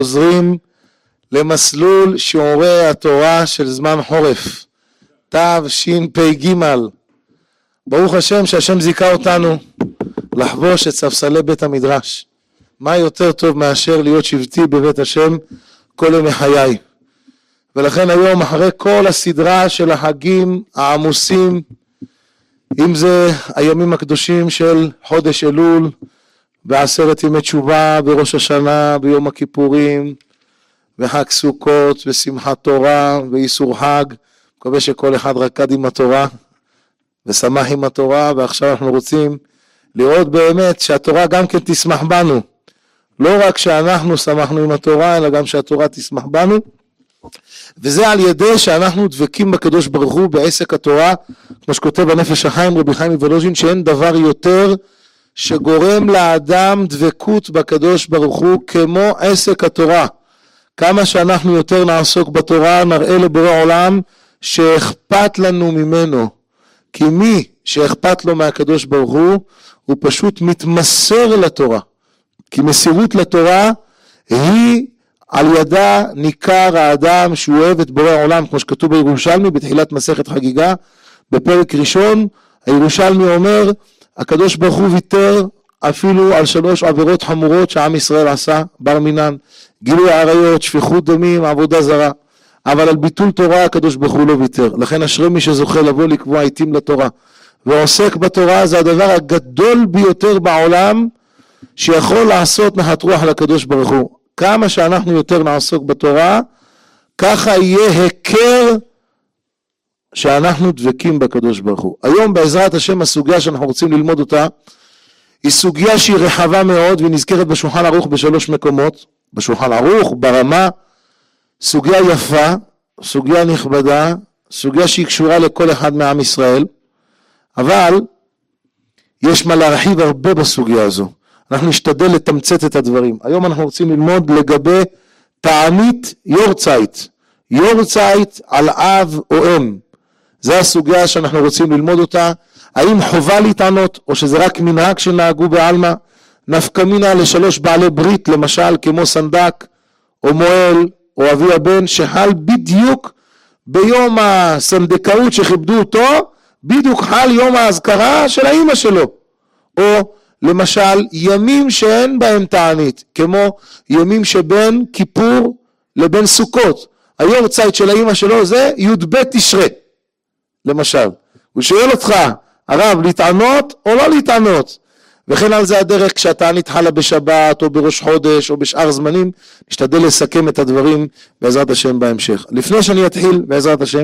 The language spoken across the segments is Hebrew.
חוזרים למסלול שיעורי התורה של זמן חורף, תשפ"ג. ברוך השם שהשם זיכה אותנו לחבוש את ספסלי בית המדרש. מה יותר טוב מאשר להיות שבטי בבית השם כל ימי חיי. ולכן היום אחרי כל הסדרה של החגים העמוסים, אם זה הימים הקדושים של חודש אלול, בעשרת ימי תשובה, בראש השנה, ביום הכיפורים, וחג סוכות, ושמחת תורה, ואיסור חג, מקווה שכל אחד רקד עם התורה, ושמח עם התורה, ועכשיו אנחנו רוצים לראות באמת שהתורה גם כן תשמח בנו. לא רק שאנחנו שמחנו עם התורה, אלא גם שהתורה תשמח בנו, וזה על ידי שאנחנו דבקים בקדוש ברוך הוא בעסק התורה, כמו שכותב הנפש החיים רבי חיים מוולוז'ין, שאין דבר יותר שגורם לאדם דבקות בקדוש ברוך הוא כמו עסק התורה. כמה שאנחנו יותר נעסוק בתורה, נראה לבורא עולם שאכפת לנו ממנו. כי מי שאכפת לו מהקדוש ברוך הוא פשוט מתמסר לתורה. כי מסירות לתורה היא על ידה ניכר האדם שהוא אוהב את בורא עולם, כמו שכתוב בירושלמי בתחילת מסכת חגיגה, בפרק ראשון, הירושלמי אומר, הקדוש ברוך הוא ויתר אפילו על 3 עבירות חמורות שעם ישראל עשה, בר מינן, גילוי עריות, שפיכות דמים, עבודה זרה, אבל על ביטול תורה הקדוש ברוך הוא לא ויתר. לכן אשרי מי שזוכה לבוא לקבוע עיתים לתורה, ועוסק בתורה, זה הדבר הגדול ביותר בעולם שיכול לעשות נחת רוח לקדוש ברוך הוא. כמה שאנחנו יותר נעסוק בתורה, ככה יהיה הכר שאנחנו דבקים בקדוש ברוך הוא. היום בעזרת השם הסוגיה שאנחנו רוצים ללמוד אותה, היא סוגיה שהיא רחבה מאוד, והיא נזכרת בשולחן ערוך ב3 מקומות, בשולחן ערוך, ברמה, סוגיה יפה, סוגיה נכבדה, סוגיה שהיא קשורה לכל אחד מעם ישראל, אבל יש מה להרחיב הרבה בסוגיה הזו. אנחנו נשתדל לתמצת את הדברים. היום אנחנו רוצים ללמוד לגבי תענית יורצייט. יורצייט על אב או אם. זו הסוגיה שאנחנו רוצים ללמוד אותה. האם חובה להתענות או שזה רק מנהג שנהגו בעלמא? נפקא מינה ל3 בעלי ברית, למשל כמו סנדק או מואל או אבי הבן, שחל בדיוק ביום הסנדקאות שכיבדו אותו, בדיוק חל יום ההזכרה של האמא שלו. או למשל ימים שאין בהם תענית, כמו ימים שבין כיפור לבין סוכות. היורצייט של האמא שלו זה י"ב תשרי, למשל. הוא שואל אותך, הרב, להתענות או לא להתענות? וכן על זה הדרך כשהתענית חלה בשבת או בראש חודש או בשאר זמנים. נשתדל לסכם את הדברים בעזרת השם בהמשך. לפני שאני אתחיל בעזרת השם,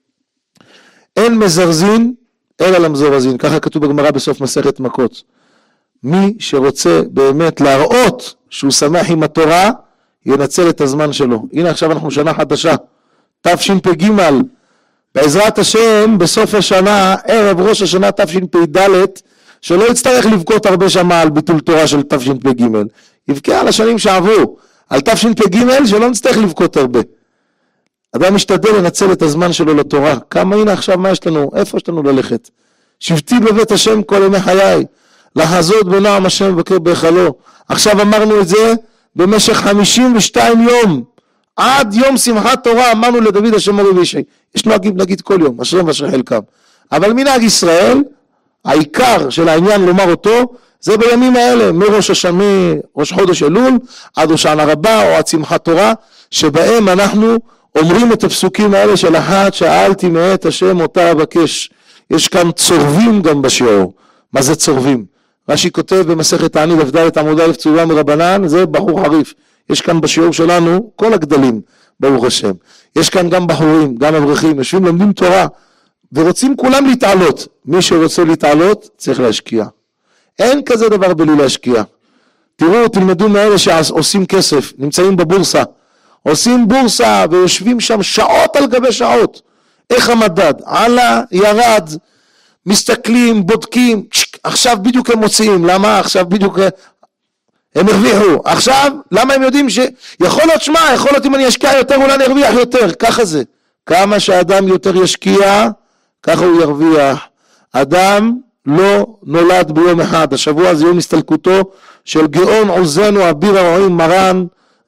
אין מזרזין אלא למזורזין, ככה כתוב בגמרא בסוף מסכת מכות. מי שרוצה באמת להראות שהוא שמח עם התורה, ינצל את הזמן שלו. הנה עכשיו אנחנו שנה חדשה, תשפ"ג, בעזרת השם בסוף השנה, ערב ראש השנה תשפ"ד, שלא יצטרך לבכות הרבה שמה על ביטול תורה של תשפ"ג, יבכה על השנים שעברו, על תשפ"ג שלא נצטרך לבכות הרבה. אדם משתדל לנצל את הזמן שלו לתורה. כמה, הנה עכשיו מה יש לנו, איפה יש לנו ללכת? שבטי בבית השם כל ימי חיי, לחזות בנועם השם ובקר בהיכלו. עכשיו אמרנו את זה במשך 52 יום, עד יום שמחת תורה אמרנו לדוד השם מורי וישי. יש נוהגים להגיד כל יום, אשריהם ואשרי חלקם. אבל מנהג ישראל, העיקר של העניין לומר אותו, זה בימים האלה, מראש השנה, ראש חודש אלול, עד הושענא רבה או עד שמחת תורה, שבהם אנחנו אומרים את הפסוקים האלה של אחת שאלתי מאת השם אותה אבקש. יש כאן צורבים גם בשיעור. מה זה צורבים? רש"י כותב במסכת תענית דף עמוד א' צורבה מרבנן, זה בחור חריף. יש כאן בשיעור שלנו כל הגדלים, ברוך השם. יש כאן גם בחורים, גם אברכים, יושבים לומדים תורה, ורוצים כולם להתעלות. מי שרוצה להתעלות צריך להשקיע. אין כזה דבר בלי להשקיע. תראו, תלמדו מאלה שעושים כסף, נמצאים בבורסה, עושים בורסה ויושבים שם שעות על גבי שעות. איך המדד? עלה, ירד, מסתכלים, בודקים, עכשיו בדיוק הם מוציאים. למה? עכשיו בדיוק הם הרוויחו. עכשיו, למה הם יודעים שיכול להיות שמה, יכול להיות אם אני אשקיע יותר אולי אני ארוויח יותר. ככה זה. כמה שאדם יותר ישקיע, ככה הוא ירוויח. אדם לא נולד ביום אחד. השבוע זה יום הסתלקותו של גאון עוזנו אביר הרועים מרן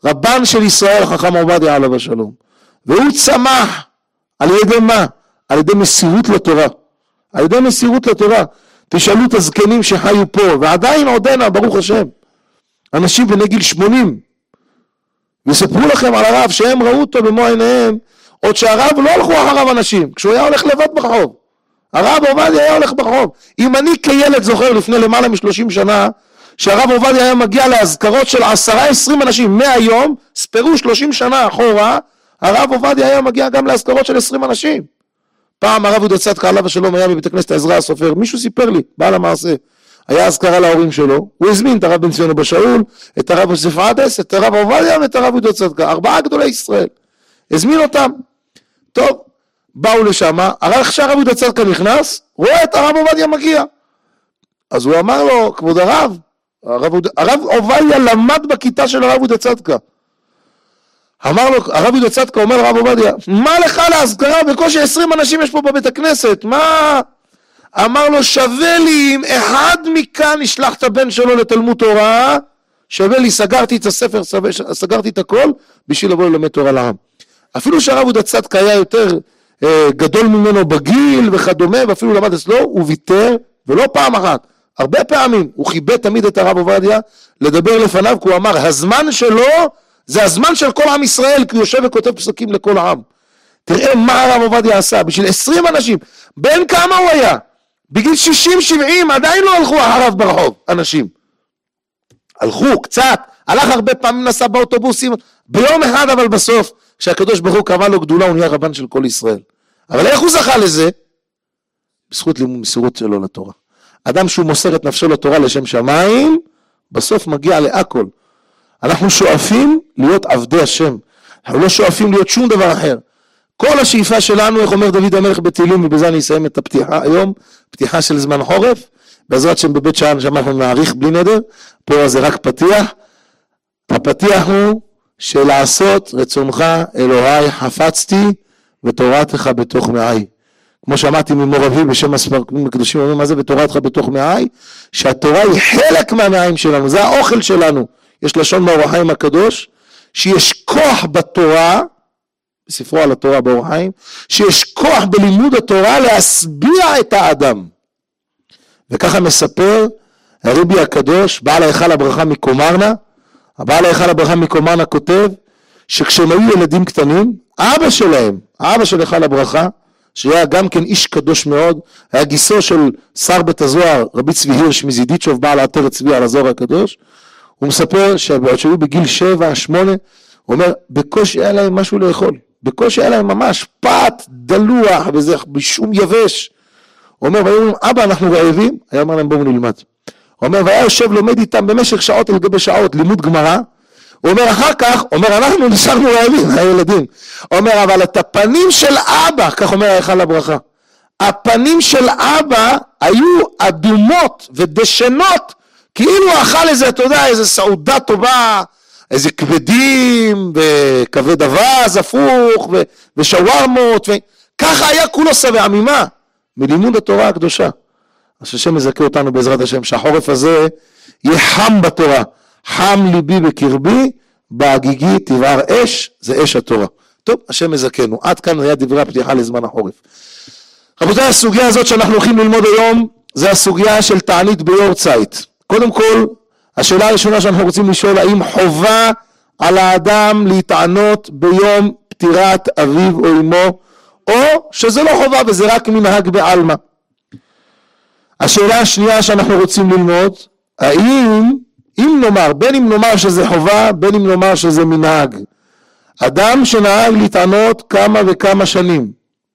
רבן של ישראל, חכם עובדיה עליו השלום. והוא צמח על ידי מה? על ידי מסירות לתורה. על ידי מסירות לתורה. תשאלו את הזקנים שחיו פה, ועדיין עודנה, ברוך השם. אנשים בני גיל 80. ויספרו לכם על הרב שהם ראו אותו במו עיניהם, עוד שהרב לא הלכו אחריו אנשים, כשהוא היה הולך לבד ברחוב. הרב עובדיה היה הולך ברחוב. אם אני כילד זוכר לפני למעלה מ-30 שנה, שהרב עובדיה היה מגיע להזכרות של 10-20 אנשים, מהיום, ספרו 30 שנה אחורה, הרב עובדיה היה מגיע גם להזכרות של 20 אנשים. פעם הרב יהודה צדקה עליו השלום היה בבית הכנסת עזרא הסופר, מישהו סיפר לי, בעל המעשה, היה הזכרה להורים שלו, הוא הזמין את הרב בן ציון אבא שאול, את הרב יוסף עדס, את הרב עובדיה ואת הרב יהודה צדקה, 4 גדולי ישראל, הזמין אותם. טוב, באו לשם, איך שהרב יהודה צדקה נכנס, רואה את הרב עובדיה מגיע. אז הוא אמר לו, כבוד הרב עובדיה למד בכיתה של הרב יהודה צדקה. אמר לו, הרב יהודה צדקה אומר לרב עובדיה, מה לך להזכרה? בקושי 20 אנשים יש פה בבית הכנסת, מה? אמר לו, שווה לי אם אחד מכאן ישלח את הבן שלו לתלמוד תורה, שווה לי, סגרתי את הספר, סגרתי את הכל, בשביל לבוא ללמד תורה לעם. אפילו שהרב יהודה צדקה היה יותר גדול ממנו בגיל וכדומה, ואפילו למד אצלו, הוא ויתר, ולא פעם אחת, הרבה פעמים, הוא חיבד תמיד את הרב עובדיה, לדבר לפניו, כי הוא אמר, הזמן שלו, זה הזמן של כל עם ישראל, כי הוא יושב וכותב פסקים לכל העם. תראה מה הרב עובדיה עשה, בשביל 20 אנשים, בין כמה הוא היה? בגיל 60-70, עדיין לא הלכו אחריו ברחוב, אנשים. הלכו קצת, הלך הרבה פעמים, נסע באוטובוסים, ביום אחד אבל בסוף, כשהקדוש ברוך הוא קבע לו גדולה, הוא נהיה רבן של כל ישראל. אבל איך הוא זכה לזה? בזכות מסירות שלו לתורה. אדם שהוא מוסר את נפשו לתורה לשם שמיים, בסוף מגיע להכל. אנחנו שואפים להיות עבדי השם. אנחנו לא שואפים להיות שום דבר אחר. כל השאיפה שלנו, איך אומר דוד המלך בתהילים, ובזה אני אסיים את הפתיחה היום, פתיחה של זמן חורף, בעזרת שם בבית שען שאנחנו נעריך בלי נדר, פה זה רק פתיח. הפתיח הוא שלעשות רצונך אלוהי חפצתי ותורתך בתוך מעי. כמו שאמרתי ממור אבי בשם הספרים הקדושים, אומרים מה זה ותורתך בתוך מעי? שהתורה היא חלק מהמעיים שלנו, זה האוכל שלנו. יש לשון באור החיים הקדוש, שיש כוח בתורה, בספרו על התורה באור החיים, שיש כוח בלימוד התורה להשביע את האדם. וככה מספר הרבי הקדוש, בעל ההיכל הברכה מקומרנה, הבעל ההיכל הברכה מקומרנה כותב, שכשהם היו ילדים קטנים, אבא שלהם, האבא של היכל הברכה, שהיה גם כן איש קדוש מאוד, היה גיסו של שר בית הזוהר, רבי צבי הירש מזידיצ'וב, בעל העטרת צבי על הזוהר הקדוש, הוא מספר שהיו בגיל 7-8, הוא אומר, בקושי היה להם משהו לאכול, בקושי היה להם ממש פת, דלוח, וזה בשום יבש. הוא אומר, והיו אומרים, אבא אנחנו רעבים, היה אומר להם בואו נלמד. הוא אומר, והיה יושב לומד איתם במשך שעות על גבי שעות, לימוד גמרא, הוא אומר, אחר כך, הוא אומר, אנחנו נשארנו רעבים, הילדים. הוא אומר, אבל את הפנים של אבא, כך אומר ההיכל הברכה, הפנים של אבא היו אדומות ודשנות, כאילו הוא אכל איזה, אתה יודע, איזה סעודה טובה, איזה כבדים, וכבד אבז הפוך, ושווארמות, ככה היה כולו שבע, ממה? מלימוד התורה הקדושה. אז השם מזכה אותנו בעזרת השם, שהחורף הזה יהיה חם בתורה, חם ליבי בקרבי, בהגיגי תבער אש, זה אש התורה. טוב, השם מזכנו. עד כאן היה דברי הפתיחה לזמן החורף. רבותיי, הסוגיה הזאת שאנחנו הולכים ללמוד היום, זה הסוגיה של תענית ביורצייט. קודם כל, השאלה הראשונה שאנחנו רוצים לשאול, האם חובה על האדם להתענות ביום פטירת אביו או אמו, או שזה לא חובה וזה רק מנהג בעלמא. השאלה השנייה שאנחנו רוצים ללמוד, האם, אם נאמר, בין אם נאמר שזה חובה, בין אם נאמר שזה מנהג, אדם שנהג להתענות כמה וכמה שנים,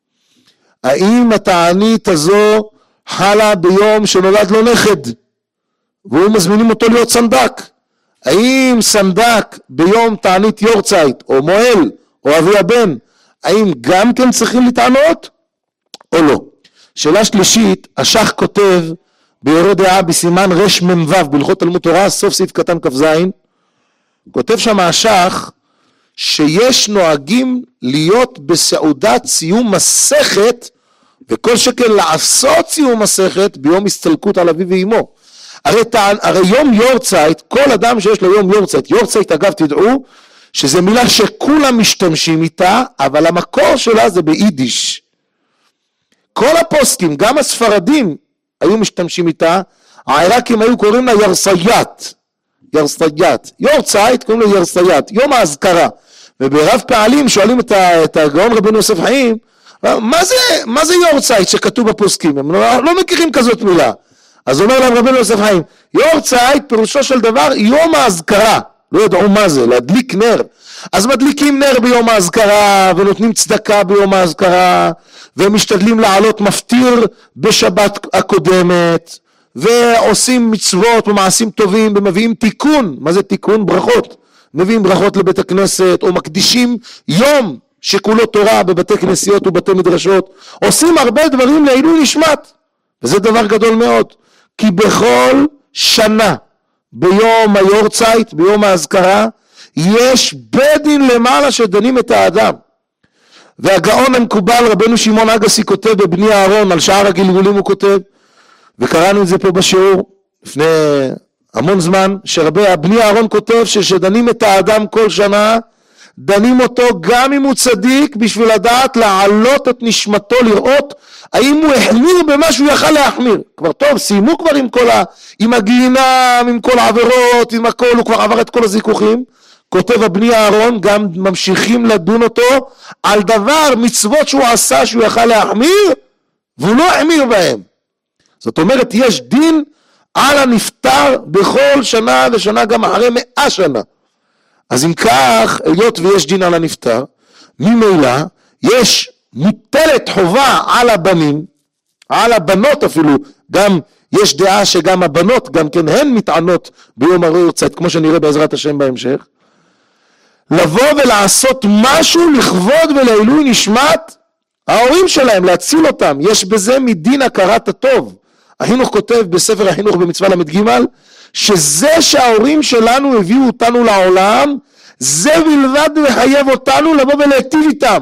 האם התענית הזו חלה ביום שנולד לו נכד, והוא מזמינים אותו להיות סנדק, האם סנדק ביום תענית יורצייט, או מועל, או אבי הבן, האם גם כן צריכים להתענות, או לא? שאלה שלישית, השח כותב, ביורה דעה בסימן רש ממבב, בהלכות תלמוד תורה, סוף סעיף קטן כ"ז, כותב שם השח, שיש נוהגים להיות בסעודת סיום מסכת, וכל שכן לעשות סיום מסכת, ביום הסתלקות על אביו ואמו. הרי יום יורצייט, כל אדם שיש לו יום יורצייט, יורצייט אגב תדעו, שזה מילה שכולם משתמשים איתה, אבל המקור שלה זה ביידיש. כל הפוסקים, גם הספרדים, היו משתמשים איתה, העיראקים היו קוראים לה ירסייט, יורצייט קוראים לה ירסייט, יום ההזכרה. וברב פעלים שואלים את הגאון רבנו יוסף חיים, מה זה יורצייט שכתוב בפוסקים? הם לא מכירים כזאת מילה. אז אומר להם רבנו יוסף חיים, יורצייט פירושו של דבר יום ההזכרה, לא ידעו מה זה, להדליק נר. אז מדליקים נר ביום ההזכרה, ונותנים צדקה ביום ההזכרה, ומשתדלים לעלות מפטיר בשבת הקודמת, ועושים מצוות ומעשים טובים, ומביאים תיקון. מה זה תיקון? ברכות. מביאים ברכות לבית הכנסת, או מקדישים יום שכולו תורה בבתי כנסיות ובתי מדרשות. עושים הרבה דברים לעילוי נשמת, וזה דבר גדול מאוד. כי בכל שנה, ביום היורצייט, ביום ההזכרה, יש בית דין למעלה שדנים את האדם. והגאון המקובל רבנו שמעון אגסי כותב בבני אהרון, על שער הגלגולים הוא כותב, וקראנו את זה פה בשיעור לפני המון זמן, שבני אהרון כותב שדנים את האדם כל שנה, דנים אותו גם אם הוא צדיק, בשביל לדעת להעלות את נשמתו, לראות האם הוא החמיר במה שהוא יכל להחמיר. כבר טוב, סיימו כבר עם הגיהינום, עם כל העבירות, עם הכל, הוא כבר עבר את כל הזיכוכים. כותב הבני אהרון, גם ממשיכים לדון אותו על דבר, מצוות שהוא עשה שהוא יכל להחמיר, והוא לא החמיר בהם. זאת אומרת, יש דין על הנפטר בכל שנה ושנה, גם אחרי 100 שנה. אז אם כך, היות ויש דין על הנפטר, ממילא יש מוטלת חובה על הבנים, על הבנות אפילו, גם יש דעה שגם הבנות, גם כן הן מתענות ביום היורצייט, כמו שנראה בעזרת השם בהמשך, לבוא ולעשות משהו לכבוד ולעילוי נשמת ההורים שלהם, להציל אותם. יש בזה מדין הכרת הטוב. החינוך כותב בספר החינוך במצווה למד ג' שזה שההורים שלנו הביאו אותנו לעולם, זה בלבד מחייב אותנו לבוא ולהיטיב איתם.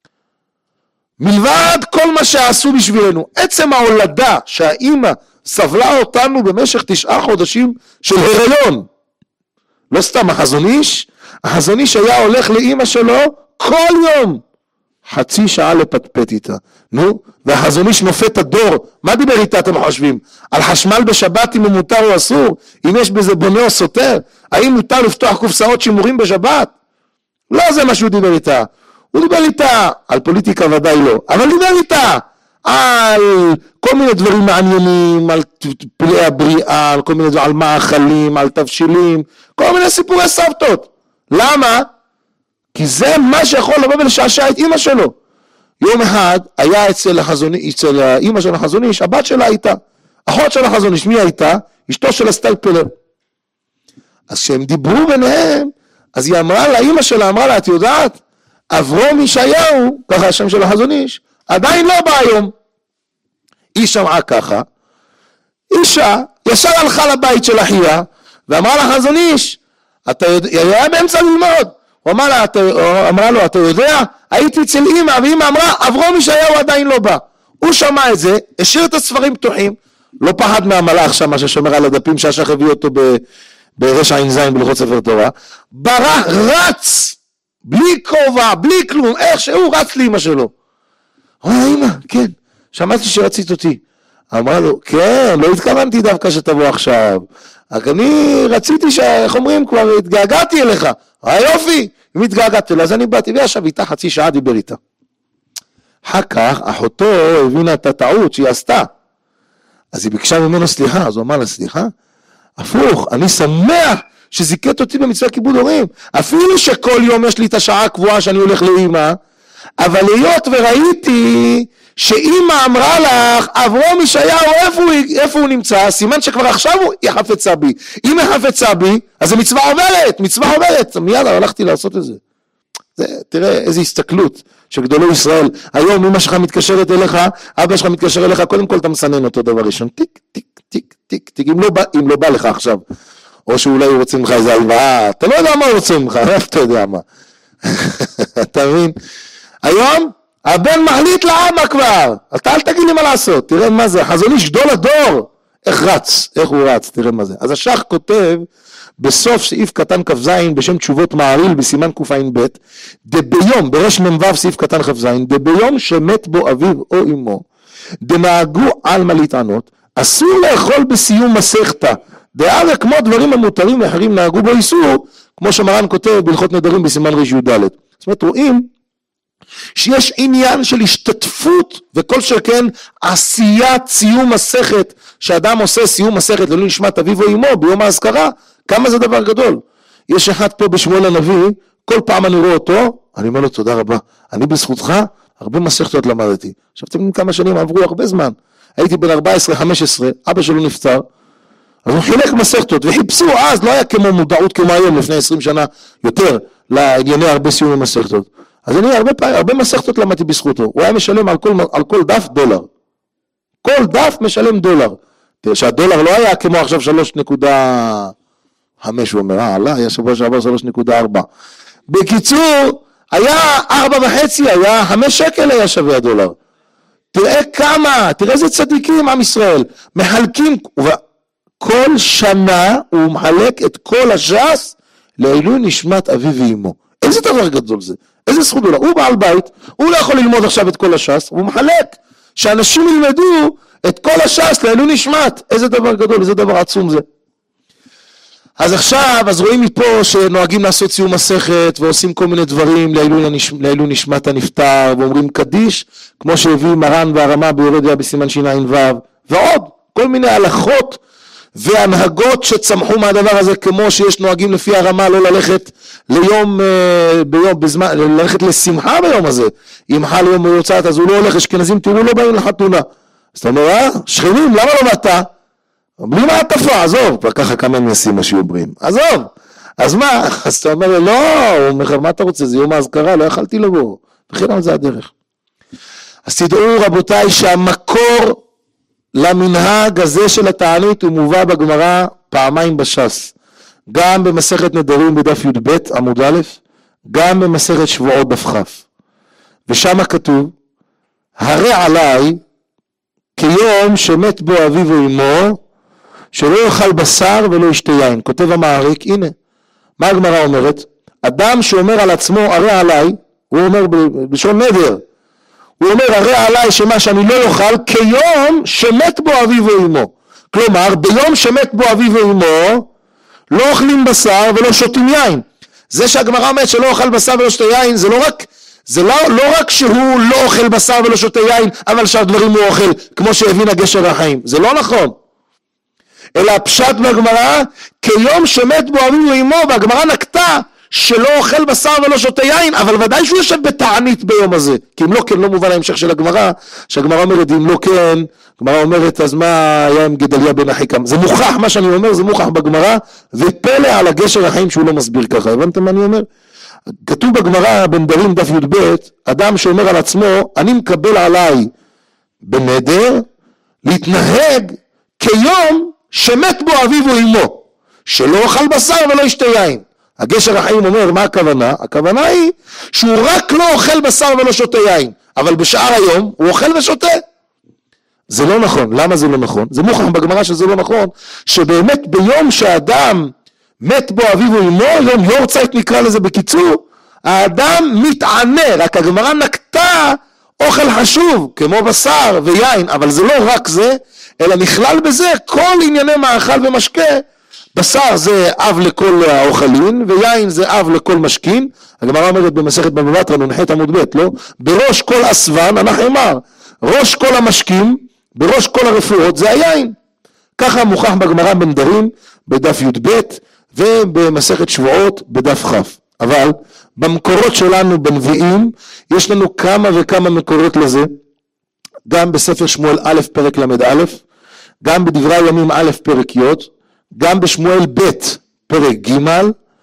מלבד כל מה שעשו בשבילנו. עצם ההולדה שהאימא סבלה אותנו במשך 9 חודשים של הריון. לא סתם החזון איש היה הולך לאימא שלו כל יום. חצי שעה לפטפט איתה. נו, והחזון איש מופת הדור. מה דיבר איתה אתם חושבים? על חשמל בשבת אם הוא מותר או אסור? אם יש בזה בונה או סותר? האם מותר לפתוח קופסאות שימורים בשבת? לא זה מה שהוא דיבר איתה. הוא דיבר איתה, על פוליטיקה ודאי לא, אבל דיבר איתה על כל מיני דברים מעניינים, על פלאי הבריאה, על כל מיני דברים, על מאכלים, על תבשילים, כל מיני סיפורי סבתות. למה? כי זה מה שיכול לבוא ולשעשע את אמא שלו. יום אחד היה אצל האמא של החזון איש, הבת שלה הייתה, אחות של החזון איש, מי הייתה? אשתו של הסטלפלר. אז כשהם דיברו ביניהם, אז היא אמרה לאמא שלה, אמרה לה, את יודעת, אברום ישעיהו, ככה השם של החזון איש, עדיין לא בא היום. היא שמעה ככה, אישה ישר הלכה לבית של אחיה, ואמרה לחזון איש, היה באמצע ללמוד, הוא אמרה לו, אתה יודע, הייתי אצל אמא, ואמא אמרה, אברום ישעיהו עדיין לא בא. הוא שמע את זה, השאיר את הספרים פתוחים, לא פחד מהמלאך שם, ששומר על הדפים, שהשך הביא אותו ברשע ע"ז בלכות ספר תורה, ברח, רץ, בלי כובע, בלי כלום, איך שהוא רץ לאמא שלו. אמרה, אמא, כן, שמעתי שרצית אותי. אמרה לו, כן, לא התכוונתי דווקא שתבוא עכשיו, רק אני רציתי איך אומרים, כבר התגעגעתי אליך. יופי, אם התגעגעתי לה, אז אני באתי וישב איתה חצי שעה, דיבר איתה. אחר כך אחותו הבינה את הטעות שהיא עשתה, אז היא ביקשה ממנו סליחה, אז הוא אמר לה סליחה, הפוך, אני שמח שזיקת אותי במצווה כיבוד הורים, אפילו שכל יום יש לי את השעה הקבועה שאני הולך לאמא, אבל היות וראיתי שאמא אמרה לך, אברום ישעיהו איפה הוא נמצא, סימן שכבר עכשיו היא חפצה בי, אם היא חפצה בי, אז זה מצווה עוברת, מיד הלכתי לעשות את זה. תראה איזו הסתכלות של גדולי ישראל, היום אמא שלך מתקשרת אליך, אבא שלך מתקשר אליך, קודם כל אתה מסנן אותו דבר ראשון, טיק, טיק, טיק, טיק, טיק, אם לא בא לך עכשיו, או שאולי הוא רוצה ממך איזה הלוואה, אתה לא יודע מה הוא רוצה ממך, אתה יודע מה. אתה מבין? היום הבן מחליט לאבא כבר, אתה אל תגיד לי מה לעשות, תראה מה זה, חזון איש גדול הדור, איך הוא רץ, תראה מה זה. אז השח כותב בסוף סעיף קטן כ"ז בשם תשובות מעריל בסימן קע"ב, דביום, ברש מ"ו סעיף קטן כ"ז, דביום שמת בו אביו או אמו, דנהגו עלמא להתענות, אסור לאכול בסיום מסכתא, דהרי כמו דברים המותרים לאחרים נהגו בו איסור, כמו שמרן כותב בהלכות נדרים בסימן רי"ד. זאת אומרת, רואים שיש עניין של השתתפות, וכל שכן עשיית סיום מסכת, שאדם עושה סיום מסכת לעילוי נשמת אביו או אמו ביום האזכרה, כמה זה דבר גדול. יש אחד פה בשמואל הנביא, כל פעם אני רואה אותו, אני אומר לו תודה רבה, אני בזכותך הרבה מסכתות למדתי. עכשיו אתם יודעים כמה שנים עברו, הרבה זמן, הייתי בן 14-15, אבא שלו נפטר, אז הוא חילק מסכתות, וחיפשו אז, לא היה כמו מודעות כמו היום לפני 20 שנה יותר, לענייני הרבה סיומי מסכתות. אז אני הרבה מסכתות למדתי בזכותו, הוא היה משלם על כל דף $1. כל דף משלם $1. שהדולר לא היה כמו עכשיו 3.5, הוא אומר, היה שבוע שעבר 3.4. בקיצור, היה 4.5, היה 5 שקל היה שווה הדולר. תראה כמה, תראה איזה צדיקים עם ישראל, מחלקים, כל שנה הוא מחלק את כל הש"ס לעילוי נשמת אביו ואמו. איזה דבר גדול זה, איזה זכות גדולה, הוא בעל בית, הוא לא יכול ללמוד עכשיו את כל הש"ס, הוא מחלק, שאנשים ילמדו את כל הש"ס לעילוי נשמת, איזה דבר גדול, איזה דבר עצום זה. אז עכשיו, אז רואים מפה שנוהגים לעשות סיום מסכת, ועושים כל מיני דברים לעילוי נשמת הנפטר, ואומרים קדיש, כמו שהביא מרן והרמה ביורדיה בסימן שע"ו, ועוד, כל מיני הלכות והנהגות שצמחו מהדבר הזה, כמו שיש נוהגים לפי הרמה לא ללכת ללכת לשמחה ביום הזה, אם חל יום מיוצאת אז הוא לא הולך, אשכנזים תראו לא באים לחתונה, אז אתה אומר, שכנים, למה לא באת? בלי מה התפה, עזוב, ככה כמה נשים מה שאומרים, עזוב, אז מה? אז אתה אומר, לא, הוא אומר, מה אתה רוצה, זה יום האזכרה, לא יכלתי לבוא, וכן על זה הדרך. אז תדעו רבותיי שהמקור למנהג הזה של התענית הוא מובא בגמרא פעמיים בש"ס, גם במסכת נדרים בדף י"ב עמוד א', גם במסכת שבועות דף כ', ושם כתוב, הרי עליי כיום שמת בו אביו ואמו, שלא יאכל בשר ולא ישתה יין. כותב המעריק, הנה, מה הגמרא אומרת? אדם שאומר על עצמו, הרי עליי, הוא אומר בשון נדר, הוא אומר, הרי עליי שמה שאני לא יאכל, כיום שמת בו אביו ואמו. כלומר, ביום שמת בו אביו ואמו, לא אוכלים בשר ולא שותים יין. זה שהגמרא אומרת שלא אוכל בשר ולא שותה יין, זה לא רק שהוא לא אוכל בשר ולא שותה יין, אבל שהדברים הוא אוכל, כמו שהבין הגשר החיים. זה לא נכון. אלא הפשט בגמרא, כיום שמת בו אביו ואמו, והגמרא נקטה שלא אוכל בשר ולא שותה יין, אבל ודאי שהוא יושב בתענית ביום הזה, כי אם לא כן, לא מובן ההמשך של הגמרא, שהגמרא אומרת, אם לא כן, הגמרא אומרת, אז מה היה עם גדליה בן אחיקם? זה מוכח, מה שאני אומר, זה מוכח בגמרא, ופלא על הגשר החיים שהוא לא מסביר ככה, הבנתם מה אני אומר? כתוב בגמרא, בנדרים דף י"ב, אדם שאומר על עצמו, אני מקבל עליי בנדר, להתנהג כיום שמת בו אביו ואמו, שלא אוכל בשר ולא ישתה יין. הגשר החיים אומר, מה הכוונה? הכוונה היא שהוא רק לא אוכל בשר ולא שותה יין, אבל בשאר היום הוא אוכל ושותה. זה לא נכון. למה זה לא נכון? זה מוכח בגמרא שזה לא נכון, שבאמת ביום שהאדם מת בו אביו ואמו, יום יורצייט נקרא לזה בקיצור, האדם מתענה, רק הגמרא נקטה אוכל חשוב, כמו בשר ויין, אבל זה לא רק זה, אלא נכלל בזה כל ענייני מאכל ומשקה. בשר זה אב לכל האוכלים, ויין זה אב לכל משקין. הגמרא אומרת במסכת בבא בתרא נ"ח עמוד ב', לא? בראש כל אסוון, אנחנו אמר, ראש כל המשקים, בראש כל הרפואות זה היין. ככה מוכח בגמרא בנדרים בדף י"ב ובמסכת שבועות בדף כ'. אבל במקורות שלנו בנביאים יש לנו כמה וכמה מקורות לזה, גם בספר שמואל א' פרק ל"א, גם בדברי הימים א' פרק י', גם בשמואל ב' פרק ג',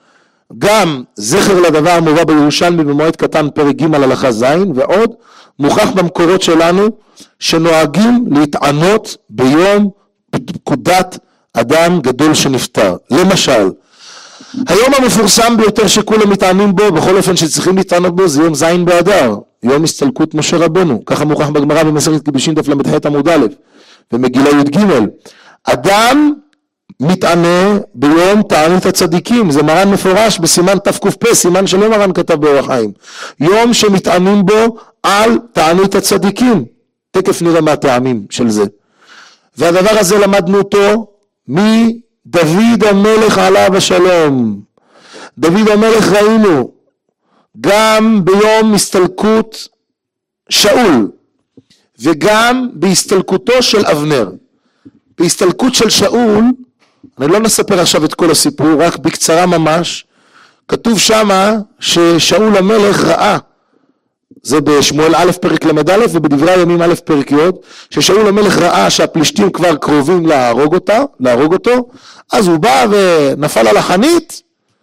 גם זכר לדבר מובא בירושלמי במועד קטן פרק ג' הלכה ז', ועוד מוכח במקורות שלנו שנוהגים להתענות ביום פקודת אדם גדול שנפטר. למשל, היום המפורסם ביותר שכולם מתענים בו, בכל אופן שצריכים להתענות בו, זה יום ז' באדר, יום הסתלקות משה רבנו. ככה מוכח בגמרא במסכת קידושין דף ל"ח עמוד א', ומגילה י"ג. אדם מתענה ביום תענית הצדיקים, זה מרן מפורש בסימן תק"פ, סימן שלא מרן כתב באורח חיים, יום שמתענים בו על תענית הצדיקים, תכף נראה מה הטעמים של זה. והדבר הזה למדנו אותו מדוד המלך עליו השלום. דוד המלך ראינו גם ביום הסתלקות שאול וגם בהסתלקותו של אבנר. בהסתלקות של שאול, אני לא נספר עכשיו את כל הסיפור, רק בקצרה ממש, כתוב שמה ששאול המלך ראה, זה בשמואל א' פרק למד א' ובדברי הימים א' פרק י', ששאול המלך ראה שהפלישתים כבר קרובים להרוג אותו, אז הוא בא ונפל על החנית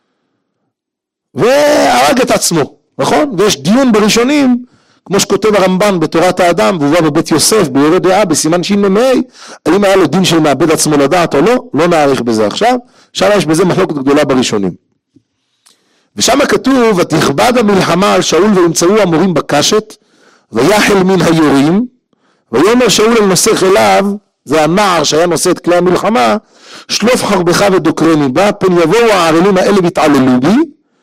והרג את עצמו, נכון? ויש דיון בראשונים, כמו שכותב הרמב"ן בתורת האדם, והוא בא בבית יוסף, ביורה דעה, בסימן ש"מ, האם היה לו דין של מאבד עצמו לדעת או לא, לא נעריך בזה עכשיו, שם יש בזה מחלוקת גדולה בראשונים. ושם כתוב, ותכבד המלחמה על שאול וימצאו המורים בקשת, ויחל מן היורים, ויאמר שאול אל נושא חיליו, זה הנער שהיה נושא את כלי המלחמה, שלוף חרבך ודוקרני בה, פן יבואו הערלים האלה והתעללו בי,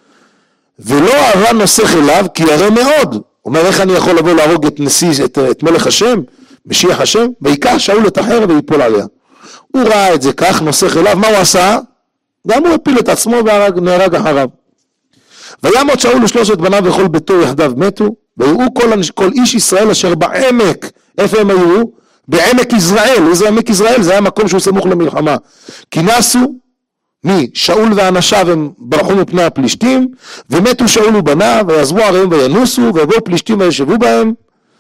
ולא הרע נושא חיליו, כי ירא מאוד. אומר, איך אני יכול לבוא להרוג את מלך השם, משיח השם? ויקח שאול את החרב ויפול עליה. הוא ראה את זה כך, נושא חיליו, מה הוא עשה? גם הוא הפיל את עצמו ונהרג אחריו. וימות שאול ושלושת בניו וכל ביתו יחדיו מתו, ויראו כל איש ישראל אשר בעמק, איפה הם היו? בעמק יזרעאל, איזה עמק יזרעאל? זה היה מקום שהוא סמוך למלחמה. כי נסו, שאול ואנשיו הם ברחו מפני הפלישתים, ומתו שאול ובניו, ויעזבו עריהם וינוסו, ויבואו פלישתים וישבו בהם.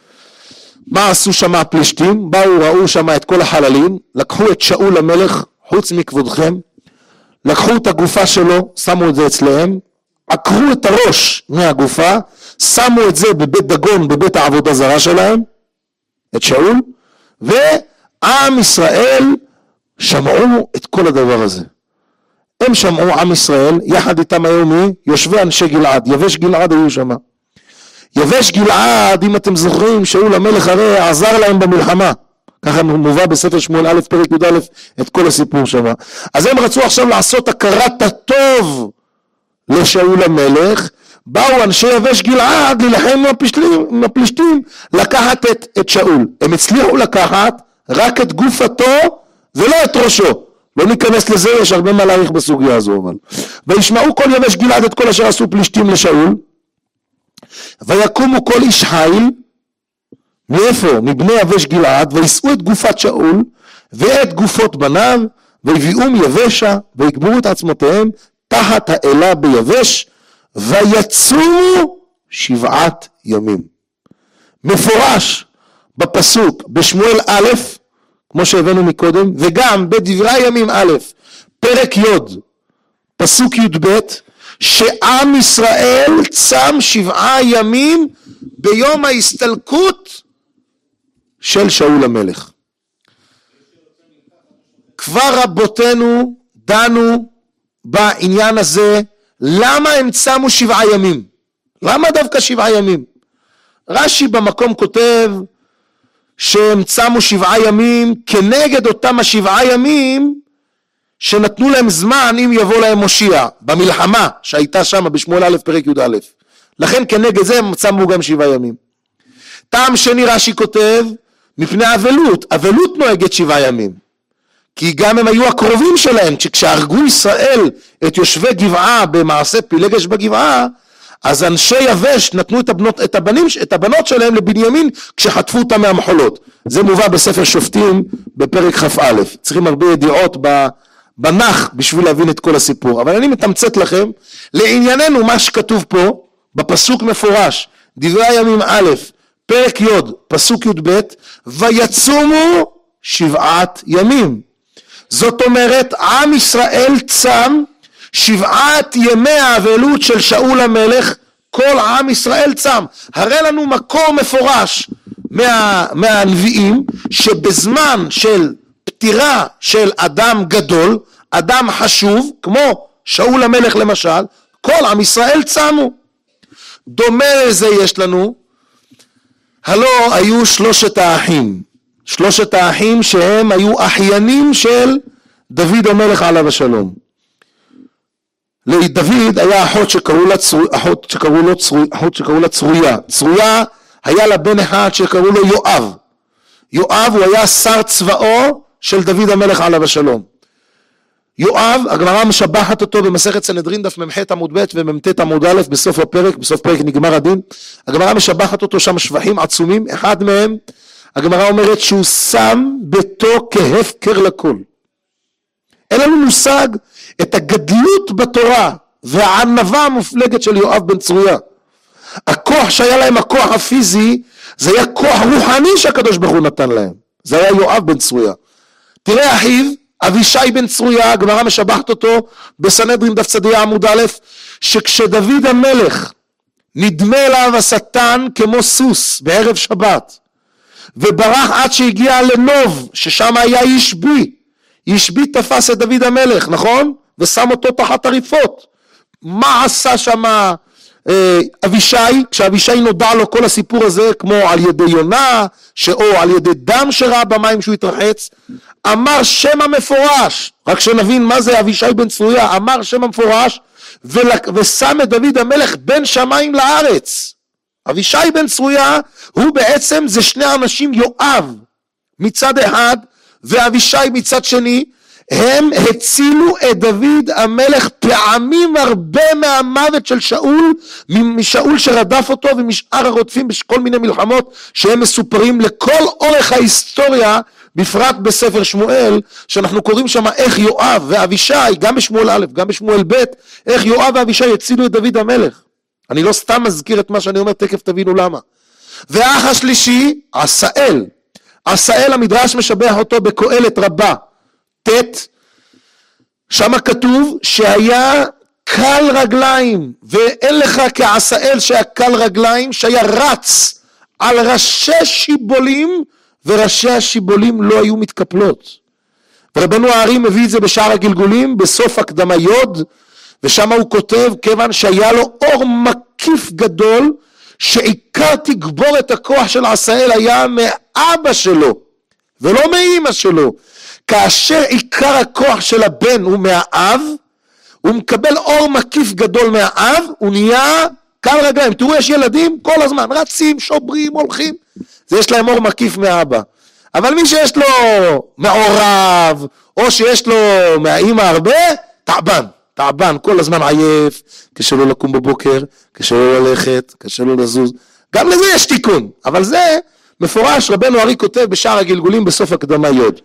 מה עשו שם הפלישתים? באו, ראו שם את כל החללים, לקחו את שאול המלך, חוץ מכבודכם, לקחו את הגופה שלו, שמו את זה אצלהם, עקרו את הראש מהגופה, שמו את זה בבית דגון, בבית העבודה זרה שלהם, את שאול, ועם ישראל שמעו את כל הדבר הזה. הם שמעו עם ישראל, יחד איתם היו יושבי אנשי גלעד, יבש גלעד היו שם. יבש גלעד, אם אתם זוכרים, שאול המלך הרי עזר להם במלחמה, ככה מובא בספר שמואל א' פרק י"א את כל הסיפור שם. אז הם רצו עכשיו לעשות הכרת הטוב לשאול המלך, באו אנשי יבש גלעד להילחם עם הפלישתים, לקחת את שאול. הם הצליחו לקחת רק את גופתו ולא את ראשו. לא ניכנס לזה, יש הרבה מה להעריך בסוגיה הזו, אבל. וישמעו כל יבש גלעד את כל אשר עשו פלישתים לשאול, ויקומו כל איש חיל, מאיפה? מבני יבש גלעד, וישאו את גופת שאול, ואת גופות בניו, ויביאום יבשה, ויקברו את עצמותיהם, תחת האלה ביבש, ויצומו 7 ימים. מפורש בפסוק, בשמואל א', כמו שהבאנו מקודם, וגם בדברי הימים א', פרק י', פסוק י"ב, שעם ישראל צם 7 ימים ביום ההסתלקות של שאול המלך. כבר רבותינו דנו בעניין הזה, למה הם צמו 7 ימים? למה דווקא 7 ימים? רש"י במקום כותב שהם צמו 7 ימים כנגד אותם 7 ימים שנתנו להם זמן אם יבוא להם מושיע במלחמה שהייתה שם בשמואל א' פרק י"א. לכן כנגד זה הם צמו גם 7 ימים. טעם שני רש"י כותב מפני אבלות, אבלות נוהגת 7 ימים. כי גם הם היו הקרובים שלהם, כשהרגו ישראל את יושבי גבעה במעשה פילגש בגבעה, אז אנשי יבש נתנו את הבנות שלהם לבנימין כשחטפו אותם מהמחולות. זה מובא בספר שופטים בפרק כ"א. צריכים הרבה ידיעות בנח בשביל להבין את כל הסיפור. אבל אני מתמצת לכם לענייננו מה שכתוב פה בפסוק מפורש, דברי הימים א', פרק י', פסוק י"ב, ויצומו 7 ימים. זאת אומרת, עם ישראל צם 7 ימי האבלות של שאול המלך, כל עם ישראל צם. הרי לנו מקור מפורש מהנביאים, שבזמן של פטירה של אדם גדול, אדם חשוב, כמו שאול המלך למשל, כל עם ישראל צמו. דומה לזה יש לנו, הלא היו 3 האחים. 3 האחים שהם היו אחיינים של דוד המלך עליו השלום. לדוד היה אחות שקראו לה צרויה. צרויה היה לה בן אחד שקראו לו יואב. יואב הוא היה שר צבאו של דוד המלך עליו השלום. יואב, הגמרא משבחת אותו במסכת סנהדרין דף מ"ח עמוד ב' ומ"ט עמוד א' בסוף הפרק, בסוף פרק נגמר הדין. הגמרא משבחת אותו שם שבחים עצומים. אחד מהם, הגמרא אומרת שהוא שם ביתו כהפקר לכל. אין לנו מושג את הגדלות בתורה והענווה המופלגת של יואב בן צרויה. הכוח שהיה להם, הכוח הפיזי, זה היה כוח רוחני שהקדוש ברוך הוא נתן להם. זה היה יואב בן צרויה. תראה אחיו, אבישי בן צרויה, הגמרא משבחת אותו בסנהדרין דף צדיה עמוד א', שכשדוד המלך נדמה אליו השטן כמו סוס בערב שבת, וברח עד שהגיע לנוב, ששם היה ישבי תפס את דוד המלך, נכון? ושם אותו תחת עריפות. מה עשה שם אבישי? כשאבישי נודע לו כל הסיפור הזה, כמו על ידי יונה, או על ידי דם שראה במים שהוא התרחץ, אמר שם המפורש, רק שנבין מה זה אבישי בן צרויה, אמר שם המפורש, ושם את דוד המלך בין שמיים לארץ. אבישי בן צרויה הוא בעצם, זה שני אנשים, יואב מצד אחד ואבישי מצד שני, הם הצילו את דוד המלך פעמים הרבה מהמוות של שאול, משאול שרדף אותו ומשאר הרודפים בכל מיני מלחמות שהם מסופרים לכל אורך ההיסטוריה, בפרט בספר שמואל, שאנחנו קוראים שם איך יואב ואבישי, גם בשמואל א', גם בשמואל ב', איך יואב ואבישי הצילו את דוד המלך. אני לא סתם מזכיר את מה שאני אומר, תכף תבינו למה. והאח השלישי, עשאל. עשאל, המדרש משבח אותו בקהלת רבה, ת', שם כתוב שהיה קל רגליים, ואין לך כעשאל שהיה קל רגליים, שהיה רץ על ראשי שיבולים, וראשי השיבולים לא היו מתקפלות. ורבנו הערים מביא את זה בשער הגלגולים, בסוף הקדמה יוד, ושם הוא כותב, כיוון שהיה לו אור מקיף גדול, שעיקר תגבור את הכוח של עשאל היה מאבא שלו, ולא מאמא שלו. כאשר עיקר הכוח של הבן הוא מהאב, הוא מקבל אור מקיף גדול מהאב, הוא נהיה קל רגליים. תראו, יש ילדים כל הזמן, רצים, שוברים, הולכים, זה יש להם אור מקיף מהאבא. אבל מי שיש לו מעורב, או שיש לו מהאמא הרבה, תעבן, כל הזמן עייף, קשה לו לקום בבוקר, קשה לו ללכת, קשה לו לזוז. גם לזה יש תיקון, אבל זה מפורש, רבנו ארי כותב בשער הגלגולים בסוף הקדמה יוד.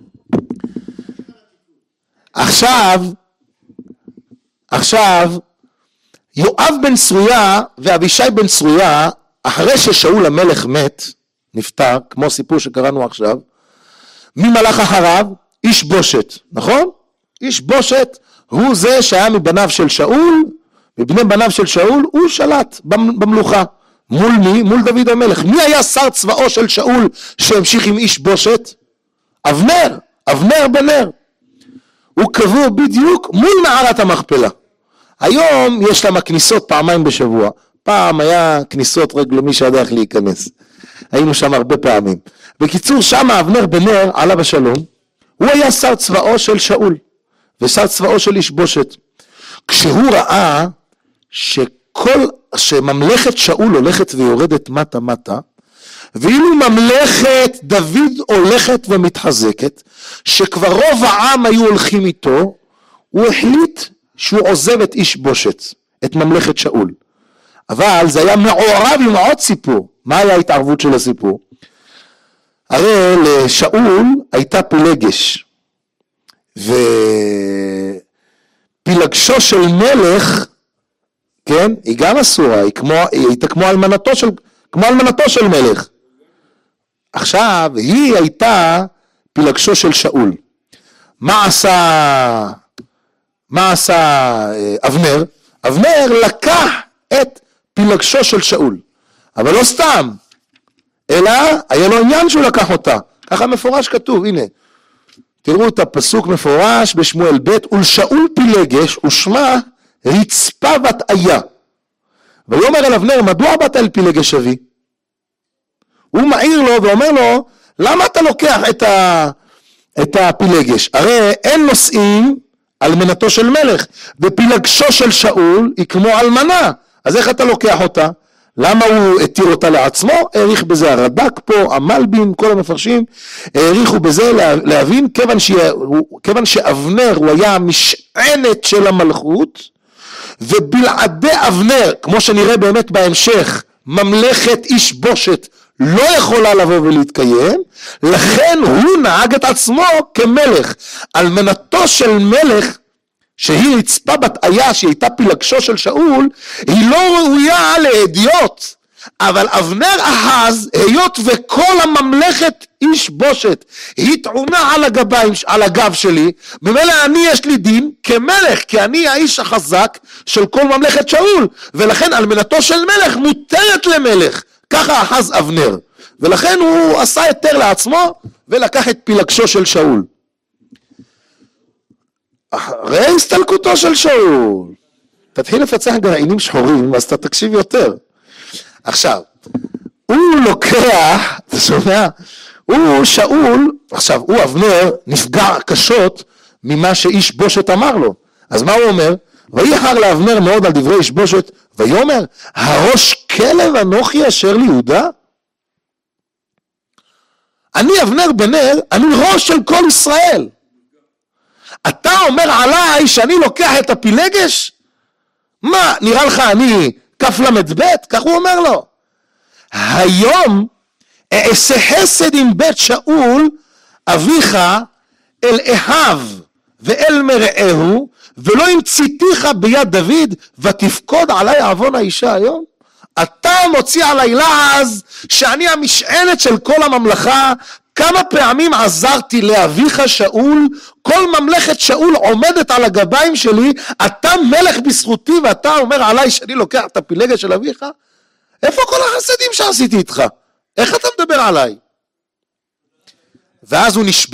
עכשיו, יואב בן צרויה ואבישי בן צרויה, אחרי ששאול המלך מת, נפטר, כמו סיפור שקראנו עכשיו, מי מלך אחריו? איש בושת, נכון? איש בושת הוא זה שהיה מבניו של שאול, מבני בניו של שאול, הוא שלט במלוכה. מול מי? מול דוד המלך. מי היה שר צבאו של שאול שהמשיך עם איש בושת? אבנר בנר. הוא קבור בדיוק מול מערת המכפלה. היום יש למה כניסות פעמיים בשבוע. פעם היה כניסות רק למי שידע איך להיכנס. היינו שם הרבה פעמים. בקיצור, שם אבנר בנר עליו השלום, הוא היה שר צבאו של שאול, ושר צבאו של איש בושת. כשהוא ראה שממלכת שאול הולכת ויורדת מטה, ואילו ממלכת דוד הולכת ומתחזקת, שכבר רוב העם היו הולכים איתו, הוא החליט שהוא עוזב את איש בושת, את ממלכת שאול. אבל זה היה מעורב עם עוד סיפור. מה היה ההתערבות של הסיפור? הרי לשאול הייתה פילגש, ופילגשו של מלך, כן, היא גם אסורה, היא הייתה כמו אלמנתו של מלך. עכשיו, היא הייתה פילגשו של שאול. מה עשה אבנר? אבנר לקח את פילגשו של שאול, אבל לא סתם, אלא היה לו עניין שהוא לקח אותה. ככה מפורש כתוב, הנה, תראו את הפסוק מפורש בשמואל ב', ולשאול פילגש ושמה רצפה בת איה. ויאמר אל אבנר, מדוע באת אל פילגש אבי? הוא מעיר לו ואומר לו, למה אתה לוקח את הפילגש? הרי אין נושאים אלמנתו של מלך, ופילגשו של שאול היא כמו אלמנה, אז איך אתה לוקח אותה? למה הוא התיר אותה לעצמו? העריך בזה הרד"ק פה, המלבים, כל המפרשים, העריכו בזה להבין, כיוון שאבנר הוא היה המשענת של המלכות, ובלעדי אבנר, כמו שנראה באמת בהמשך, ממלכת איש בושת לא יכולה לבוא ולהתקיים, לכן הוא נהג את עצמו כמלך. אלמנתו של מלך, שהיא רצפה בת איה, שהיא הייתה פילגשו של שאול, היא לא ראויה לאדיוט, אבל אבנר אחז, היות וכל הממלכת איש בושת, היא טעונה על הגב שלי, במילא אני יש לי דין כמלך, כי אני האיש החזק של כל ממלכת שאול, ולכן אלמנתו של מלך מותרת למלך, ככה אחז אבנר, ולכן הוא עשה היתר לעצמו, ולקח את פילגשו של שאול. אחרי הסתלקותו של שאול, תתחיל לפצח גרעינים שחורים, אז אתה תקשיב יותר. עכשיו, הוא לוקח, אתה שומע? הוא שאול, עכשיו הוא אבנר נפגע קשות ממה שאיש בושת אמר לו. אז מה הוא אומר? ויחר לאבנר מאוד על דברי איש בושת, ויאמר, הראש כלב אנוכי אשר ליהודה? אני אבנר בן נר, אני ראש של כל ישראל. אתה אומר עליי שאני לוקח את הפילגש? מה, נראה לך אני כף למד בית? כך הוא אומר לו. היום אעשה חסד עם בית שאול אביך אל אחיו ואל מרעהו, ולא המציתיך ביד דוד ותפקוד עלי עוון האישה היום? אתה מוציא עלי לעז שאני המשענת של כל הממלכה, כמה פעמים עזרתי לאביך שאול, כל ממלכת שאול עומדת על הגביים שלי, אתה מלך בזכותי ואתה אומר עליי שאני לוקח את הפילגש של אביך? איפה כל החסדים שעשיתי איתך? איך אתה מדבר עליי? ואז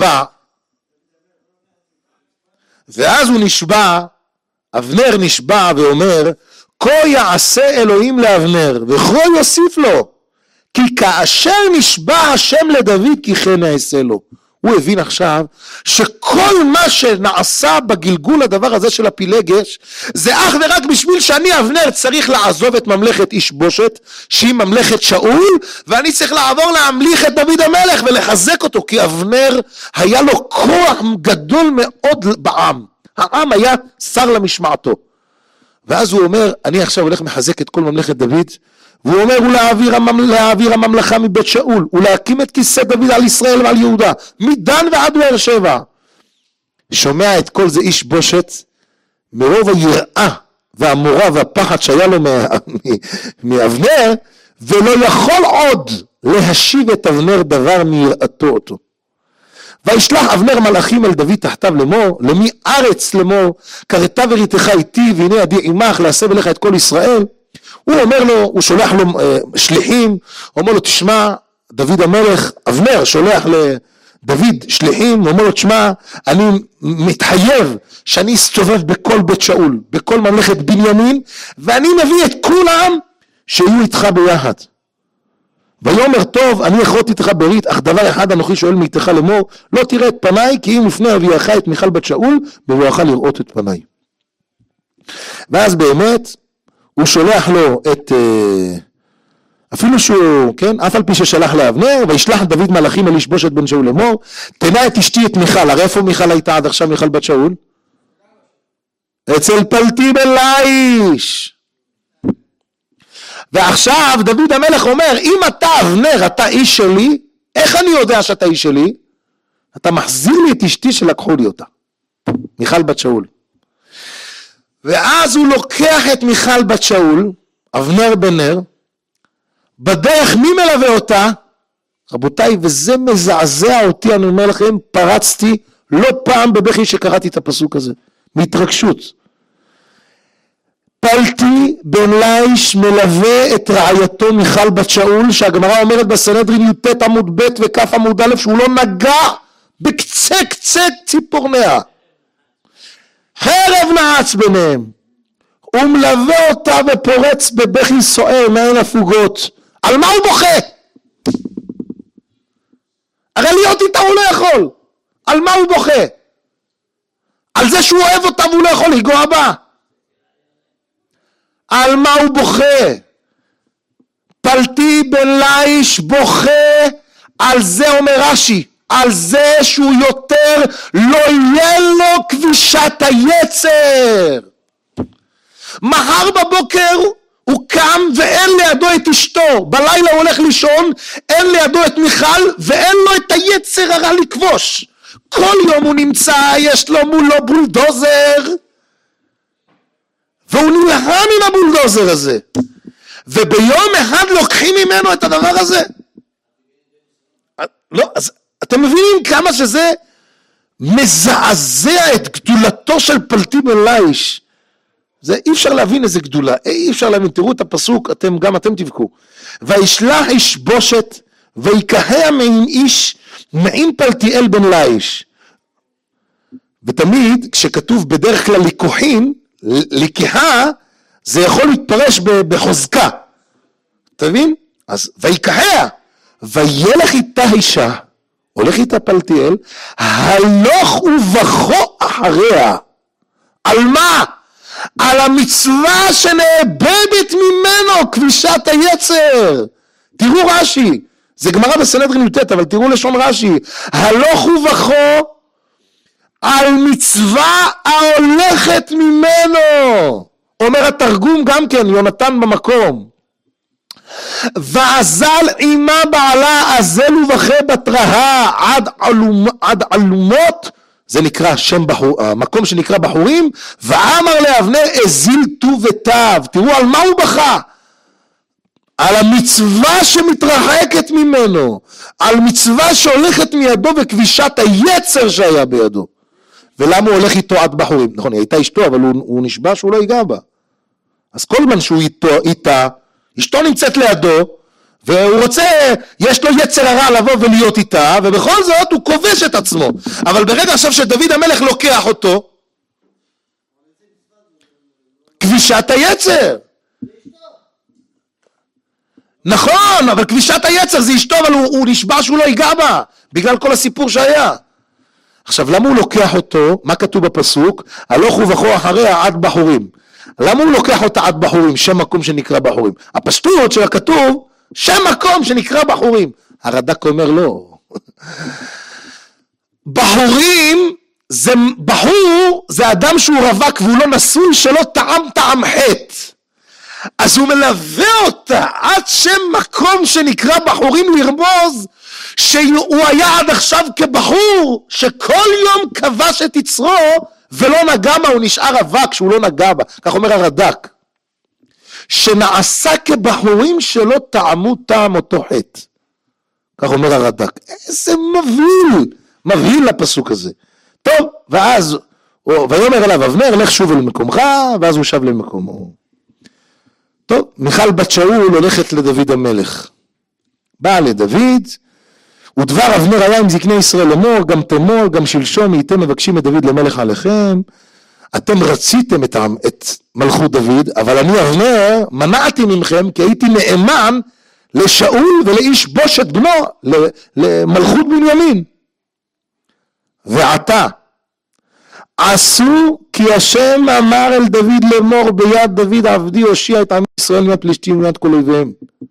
הוא נשבע, אבנר נשבע ואומר, כה יעשה אלוהים לאבנר וכה יוסיף לו, כי כאשר נשבע השם לדוד כי כן נעשה לו. הוא הבין עכשיו שכל מה שנעשה בגלגול הדבר הזה של הפילגש, זה אך ורק בשביל שאני אבנר צריך לעזוב את ממלכת איש בושת, שהיא ממלכת שאול, ואני צריך לעבור להמליך את דוד המלך ולחזק אותו, כי אבנר היה לו כוח גדול מאוד בעם. העם היה שר למשמעתו. ואז הוא אומר, אני עכשיו הולך מחזק את כל ממלכת דוד, והוא אומר, להעביר הממלכה מבית שאול, ולהקים את כיסא דוד על ישראל ועל יהודה, מדן ועד באר שבע. שומע את כל זה איש בושת, מרוב היראה והמורא והפחד שהיה לו מאבנר, ולא יכול עוד להשיב את אבנר דבר מיראתו אותו. וישלח אבנר מלאכים אל דוד תחתיו לאמור, למי ארץ לאמור, קראת וראיתך איתי, והנה ידי עמך להסב אליך את כל ישראל. הוא אומר לו, הוא שולח לו שליחים, הוא אומר לו, תשמע, דוד המלך, אבנר שולח לדוד שליחים, הוא אומר לו, תשמע, אני מתחייב שאני אסתובב בכל בית שאול, בכל ממלכת בנימין, ואני מביא את כולם שיהיו איתך ביחד. ויאמר טוב, אני אכרות איתך ברית, אך דבר אחד אנוכי שואל מאיתך לאמור, לא תראה את פניי, כי אם לפני אביך את מיכל בת שאול, בבואך לראות את פניי. ואז באמת, הוא שולח לו את, אפילו שהוא, כן, אף על פי ששלח לאבנר, וישלח דוד מלאכים אל איש בושת בן שאול לאמור, תנה את אשתי את מיכל. הרי איפה מיכל הייתה עד עכשיו, מיכל בת שאול? אצל פלטי בן לאיש. ועכשיו דוד המלך אומר, אם אתה אבנר, אתה איש שלי, איך אני יודע שאתה איש שלי? אתה מחזיר לי את אשתי שלקחו לי אותה, מיכל בת שאול. ואז הוא לוקח את מיכל בת שאול, אבנר בן נר, בדרך מי מלווה אותה? רבותיי, וזה מזעזע אותי, אני אומר לכם, פרצתי לא פעם בבכי שקראתי את הפסוק הזה, מהתרגשות. פלטי בן לאיש מלווה את רעייתו מיכל בת שאול, שהגמרא אומרת בסנהדרין י"ט עמוד ב' וכף עמוד א', שהוא לא נגע בקצה ציפורניה. חרב נעץ ביניהם, הוא מלווה אותה ופורץ בבכי סוער מעין הפוגות. על מה הוא בוכה? הרי להיות איתה הוא לא יכול. על מה הוא בוכה? על זה שהוא אוהב אותה והוא לא יכול לגוע בה. על מה הוא בוכה? פלטי בן ליש בוכה על זה, אומר רש"י, על זה שהוא יותר לא יהיה לו כבישת היצר. מחר בבוקר הוא קם ואין לידו את אשתו, בלילה הוא הולך לישון, אין לידו את מיכל ואין לו את היצר הרע לכבוש. כל יום הוא נמצא, יש לו מולו בולדוזר, והוא נלחם עם הבולדוזר הזה, וביום אחד לוקחים ממנו את הדבר הזה. לא, אז אתם מבינים כמה שזה מזעזע את גדולתו של פלטי בן ליש. זה אי אפשר להבין איזה גדולה, אי אפשר להבין. תראו את הפסוק, גם אתם תבכו. וישלח איש בושת ויקהה מעם איש מעם פלטיאל בן ליש. ותמיד כשכתוב בדרך כלל ליקוחין, לקיחה זה יכול להתפרש בחוזקה, אתה מבין? אז ויקהה, וילך איתה אישה, הולך איתה פלטיאל, הלוך ובכו אחריה. על מה? על המצווה שנאבדת ממנו, כבישת היצר. תראו רש"י, זה גמרא בסנהדרין י"ט, אבל תראו לשון רש"י, הלוך ובכו על מצווה ההולכת ממנו. אומר התרגום גם כן, יונתן במקום, ועזל עמה בעלה אזל ובכה בתראה עד עלומות, זה נקרא שם בחור, המקום שנקרא בחורים, ואמר לאבנר אזיל טוב ותו. תראו על מה הוא בכה, על המצווה שמתרחקת ממנו, על מצווה שהולכת מידו וכבישת היצר שהיה בידו. ולמה הוא הולך איתו עד בחורים? נכון, היא הייתה אשתו, אבל הוא נשבע שהוא לא ייגע בה. אז כל זמן שהוא איתה, אשתו נמצאת לידו, והוא רוצה, יש לו יצר הרע לבוא ולהיות איתה, ובכל זאת הוא כובש את עצמו. אבל ברגע עכשיו שדוד המלך לוקח אותו, כבישת היצר. נכון, אבל כבישת היצר זה אשתו, אבל הוא נשבע שהוא לא ייגע בה, בגלל כל הסיפור שהיה. עכשיו, למה הוא לוקח אותו? מה כתוב בפסוק? הלוך ובכו אחריה עד בחורים. למה הוא לוקח אותה עד בחורים? שם מקום שנקרא בחורים. הפשטות של הכתוב, שם מקום שנקרא בחורים. הרד"ק אומר לא. בחורים, בחור זה אדם שהוא רווק והוא לא נשוי, שלא טעם חטא. אז הוא מלווה אותה עד שם מקום שנקרא בחורים, לרמוז שהוא היה עד עכשיו כבחור שכל יום כבש את יצרו ולא נגע בה, הוא נשאר רווק שהוא לא נגע בה. כך אומר הרד"ק, שנעשה כבחורים שלא טעמו טעם אותו חטא. כך אומר הרד"ק. איזה מבהיל לפסוק הזה. טוב, ואז ויאמר אליו אבנר לך שוב אל מקומך, ואז הוא שב למקומו. טוב, מיכל בת שאול הולכת לדוד המלך, באה לדוד, ודבר אבנר היה עם זקני ישראל לאמור, גם תמול גם שלשום הייתם מבקשים את דוד למלך עליכם. אתם רציתם את מלכות דוד, אבל אני אבנר מנעתי ממכם, כי הייתי נאמן לשאול ולאיש בושת בנו, למלכות בנימין. ועתה עשו כי השם אמר אל דוד לאמור, ביד דוד עבדי הושיע את עם ישראל מיד פלישתים ומיד כל אויביהם.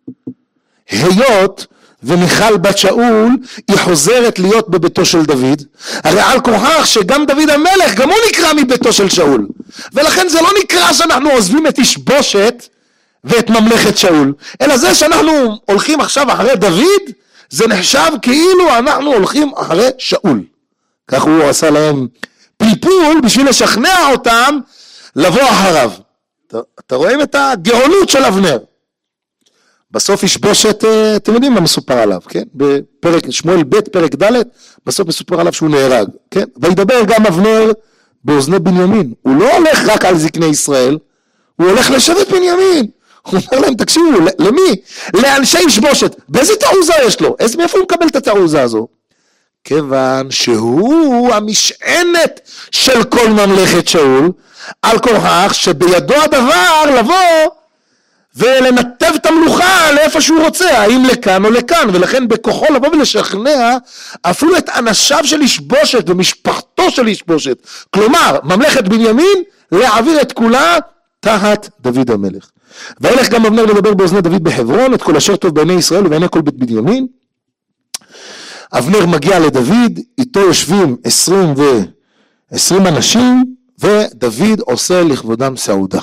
היות ומיכל בת שאול היא חוזרת להיות בביתו של דוד, הרי על כוכך שגם דוד המלך גם הוא נקרא מביתו של שאול, ולכן זה לא נקרא שאנחנו עוזבים את איש בושת ואת ממלכת שאול, אלא זה שאנחנו הולכים עכשיו אחרי דוד, זה נחשב כאילו אנחנו הולכים אחרי שאול. כך הוא עשה להם פלפול בשביל לשכנע אותם לבוא אחריו. אתה רואים את הגאונות של אבנר. בסוף איש בושת, אתם יודעים מה מסופר עליו, כן? בפרק שמואל ב' פרק ד', בסוף מסופר עליו שהוא נהרג, כן? וידבר גם אבנר באוזני בנימין. הוא לא הולך רק על זקני ישראל, הוא הולך לשבט בנימין. הוא אומר להם, תקשיבו, למי? לאנשי איש בושת. באיזה תעוזה יש לו? מאיפה הוא מקבל את התעוזה הזו? כיוון שהוא המשענת של כל ממלכת שאול, על כוכך שבידו הדבר לבוא ולנתב את המלוכה לאיפה לאיפה שהוא רוצה, האם לכאן או לכאן, ולכן בכוחו לבוא ולשכנע אפילו את אנשיו של איש בושת ומשפחתו של איש בושת, כלומר ממלכת בנימין, להעביר את כולה תחת דוד המלך. וילך גם אבנר לדבר באוזני דוד בחברון את כל אשר טוב בעיני ישראל ובעיני כל בית בנימין. אבנר מגיע לדוד, איתו יושבים 20 אנשים, ודוד עושה לכבודם סעודה.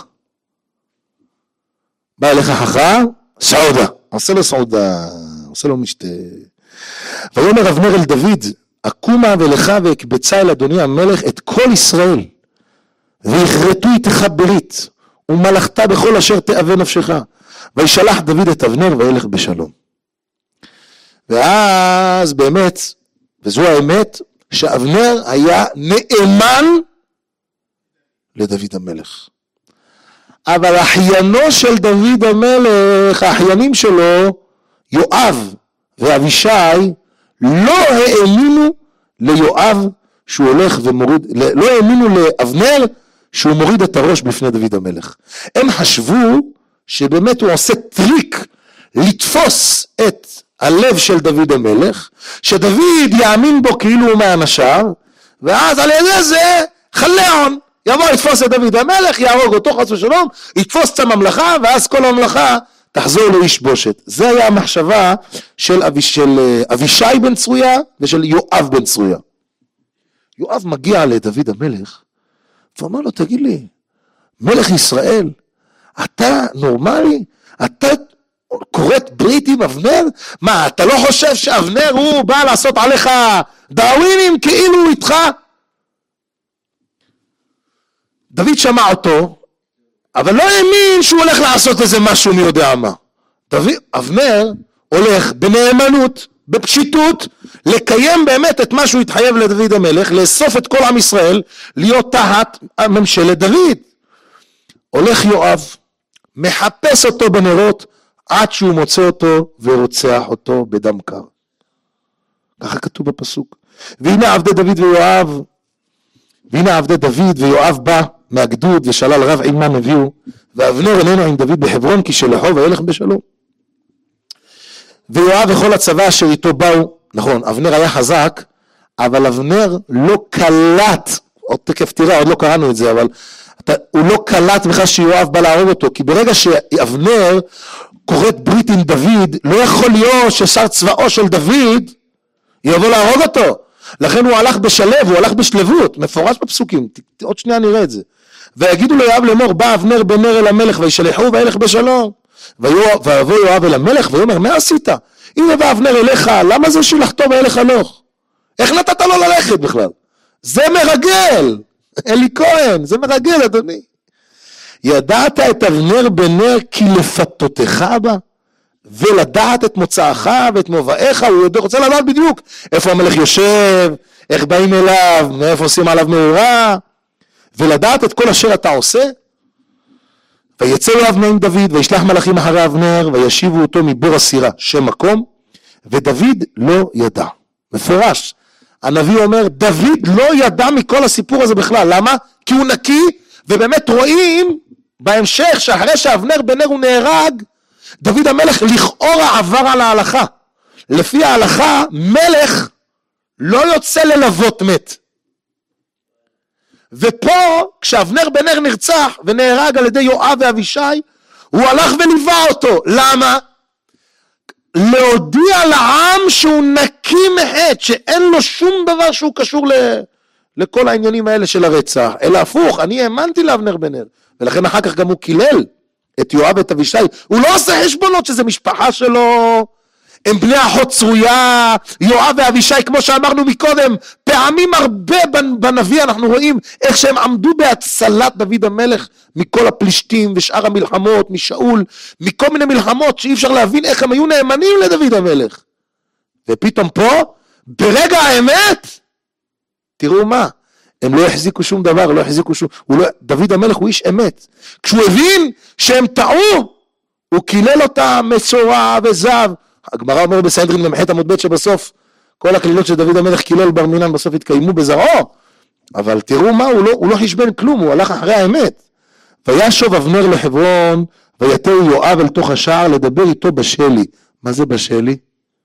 בא אליך חכם, סעודה, עושה לו סעודה, עושה לו משתה. ויאמר אבנר אל דוד, אקומה ולך והקבצה אל אדוני המלך את כל ישראל, ויכרתו איתך ברית, ומלכת בכל אשר תאווה נפשך. וישלח דוד את אבנר וילך בשלום. ואז באמת, וזו האמת, שאבנר היה נאמן לדוד המלך. אבל אחיינו של דוד המלך, האחיינים שלו, יואב ואבישי, לא האמינו ליואב שהוא הולך ומוריד, לא האמינו לאבנר שהוא מוריד את הראש בפני דוד המלך. הם חשבו שבאמת הוא עושה טריק לתפוס את הלב של דוד המלך, שדוד יאמין בו כאילו הוא מאנשיו, ואז על ידי זה חלאון יבוא לתפוס את דוד המלך, יהרוג אותו חס ושלום, יתפוס את הממלכה, ואז כל הממלכה תחזור לאיש בושת. זה היה המחשבה של אבישי בן צרויה ושל יואב בן צרויה. יואב מגיע לדוד המלך ואומר לו, תגיד לי, מלך ישראל, אתה נורמלי? אתה קוראת ברית עם אבנר? מה, אתה לא חושב שאבנר הוא בא לעשות עליך דאווינים כאילו הוא איתך? דוד שמע אותו, אבל לא האמין שהוא הולך לעשות איזה משהו מי יודע מה. אבנר הולך בנאמנות, בפשיטות, לקיים באמת את מה שהוא התחייב לדוד המלך, לאסוף את כל עם ישראל, להיות תחת ממשלת דוד. הולך יואב, מחפש אותו בנרות, עד שהוא מוצא אותו ורוצח אותו בדם קר. ככה כתוב בפסוק. והנה עבדי דוד ויואב בא מהגדוד ושלל רב עימן הביאו, ואבנר איננו עם דוד בחברון כי שלחו וילך בשלום. ויואב וכל הצבא אשר איתו באו, נכון, אבנר היה חזק, אבל אבנר לא קלט, עוד תקף תראה, עוד לא קראנו את זה, אבל הוא לא קלט בכלל שיואב בא להרוג אותו, כי ברגע שאבנר קוראת ברית עם דוד, לא יכול להיות ששר צבאו של דוד יבוא להרוג אותו. לכן הוא הלך בשלב, הוא הלך בשלבות, מפורש בפסוקים, עוד שנייה נראה את זה. ויגידו לו יואב לאמור, בא אבנר בן נר אל המלך, וישלחו וילך בשלום. ויבוא יואב אל המלך, ויאמר, מה עשית? הנה בא אבנר אליך, למה זה שילחתו וילך הלוך? איך נתת לו ללכת בכלל? זה מרגל, אלי כהן, זה מרגל אדוני. ידעת את אבנר בן נר כי לפתותך בה, ולדעת את מוצאך ואת מבואיך, הוא רוצה לדעת בדיוק איפה המלך יושב, איך באים אליו, מאיפה עושים עליו מאורה, ולדעת את כל אשר אתה עושה. ויצא לו אבנר עם דוד, וישלח מלאכים אחרי אבנר, וישיבו אותו מבור הסירה, שם מקום, ודוד לא ידע. מפורש, הנביא אומר, דוד לא ידע מכל הסיפור הזה בכלל. למה? כי הוא נקי, ובאמת רואים בהמשך שאחרי שאבנר בן נר הוא נהרג, דוד המלך לכאורה עבר על ההלכה. לפי ההלכה, מלך לא יוצא ללוות מת. ופה, כשאבנר בן נר נרצח ונהרג על ידי יואב ואבישי, הוא הלך וליווה אותו. למה? להודיע לעם שהוא נקי מחטא, שאין לו שום דבר שהוא קשור לכל העניינים האלה של הרצח, אלא הפוך, אני האמנתי לאבנר בן נר, ולכן אחר כך גם הוא קילל את יואב ואת אבישי, הוא לא עושה חשבונות שזה משפחה שלו, הם בני אחות צרויה, יואב ואבישי, כמו שאמרנו מקודם, פעמים הרבה בנביא אנחנו רואים איך שהם עמדו בהצלת דוד המלך מכל הפלישתים ושאר המלחמות, משאול, מכל מיני מלחמות שאי אפשר להבין איך הם היו נאמנים לדוד המלך. ופתאום פה, ברגע האמת, תראו מה, הם לא החזיקו שום דבר, לא החזיקו שום, דוד המלך הוא איש אמת. כשהוא הבין שהם טעו, הוא קילל אותם מסורה וזב. הגמרא אומר בסנהדרין במחית עמוד ב' שבסוף כל הקלילות של דוד המלך קילל בר מינן בסוף התקיימו בזרעו, אבל תראו מה, הוא לא חשבן כלום, הוא הלך אחרי האמת. וישוב אבנר לחברון, ויתהו יואב אל תוך השער לדבר איתו בשלי. מה זה בשלי?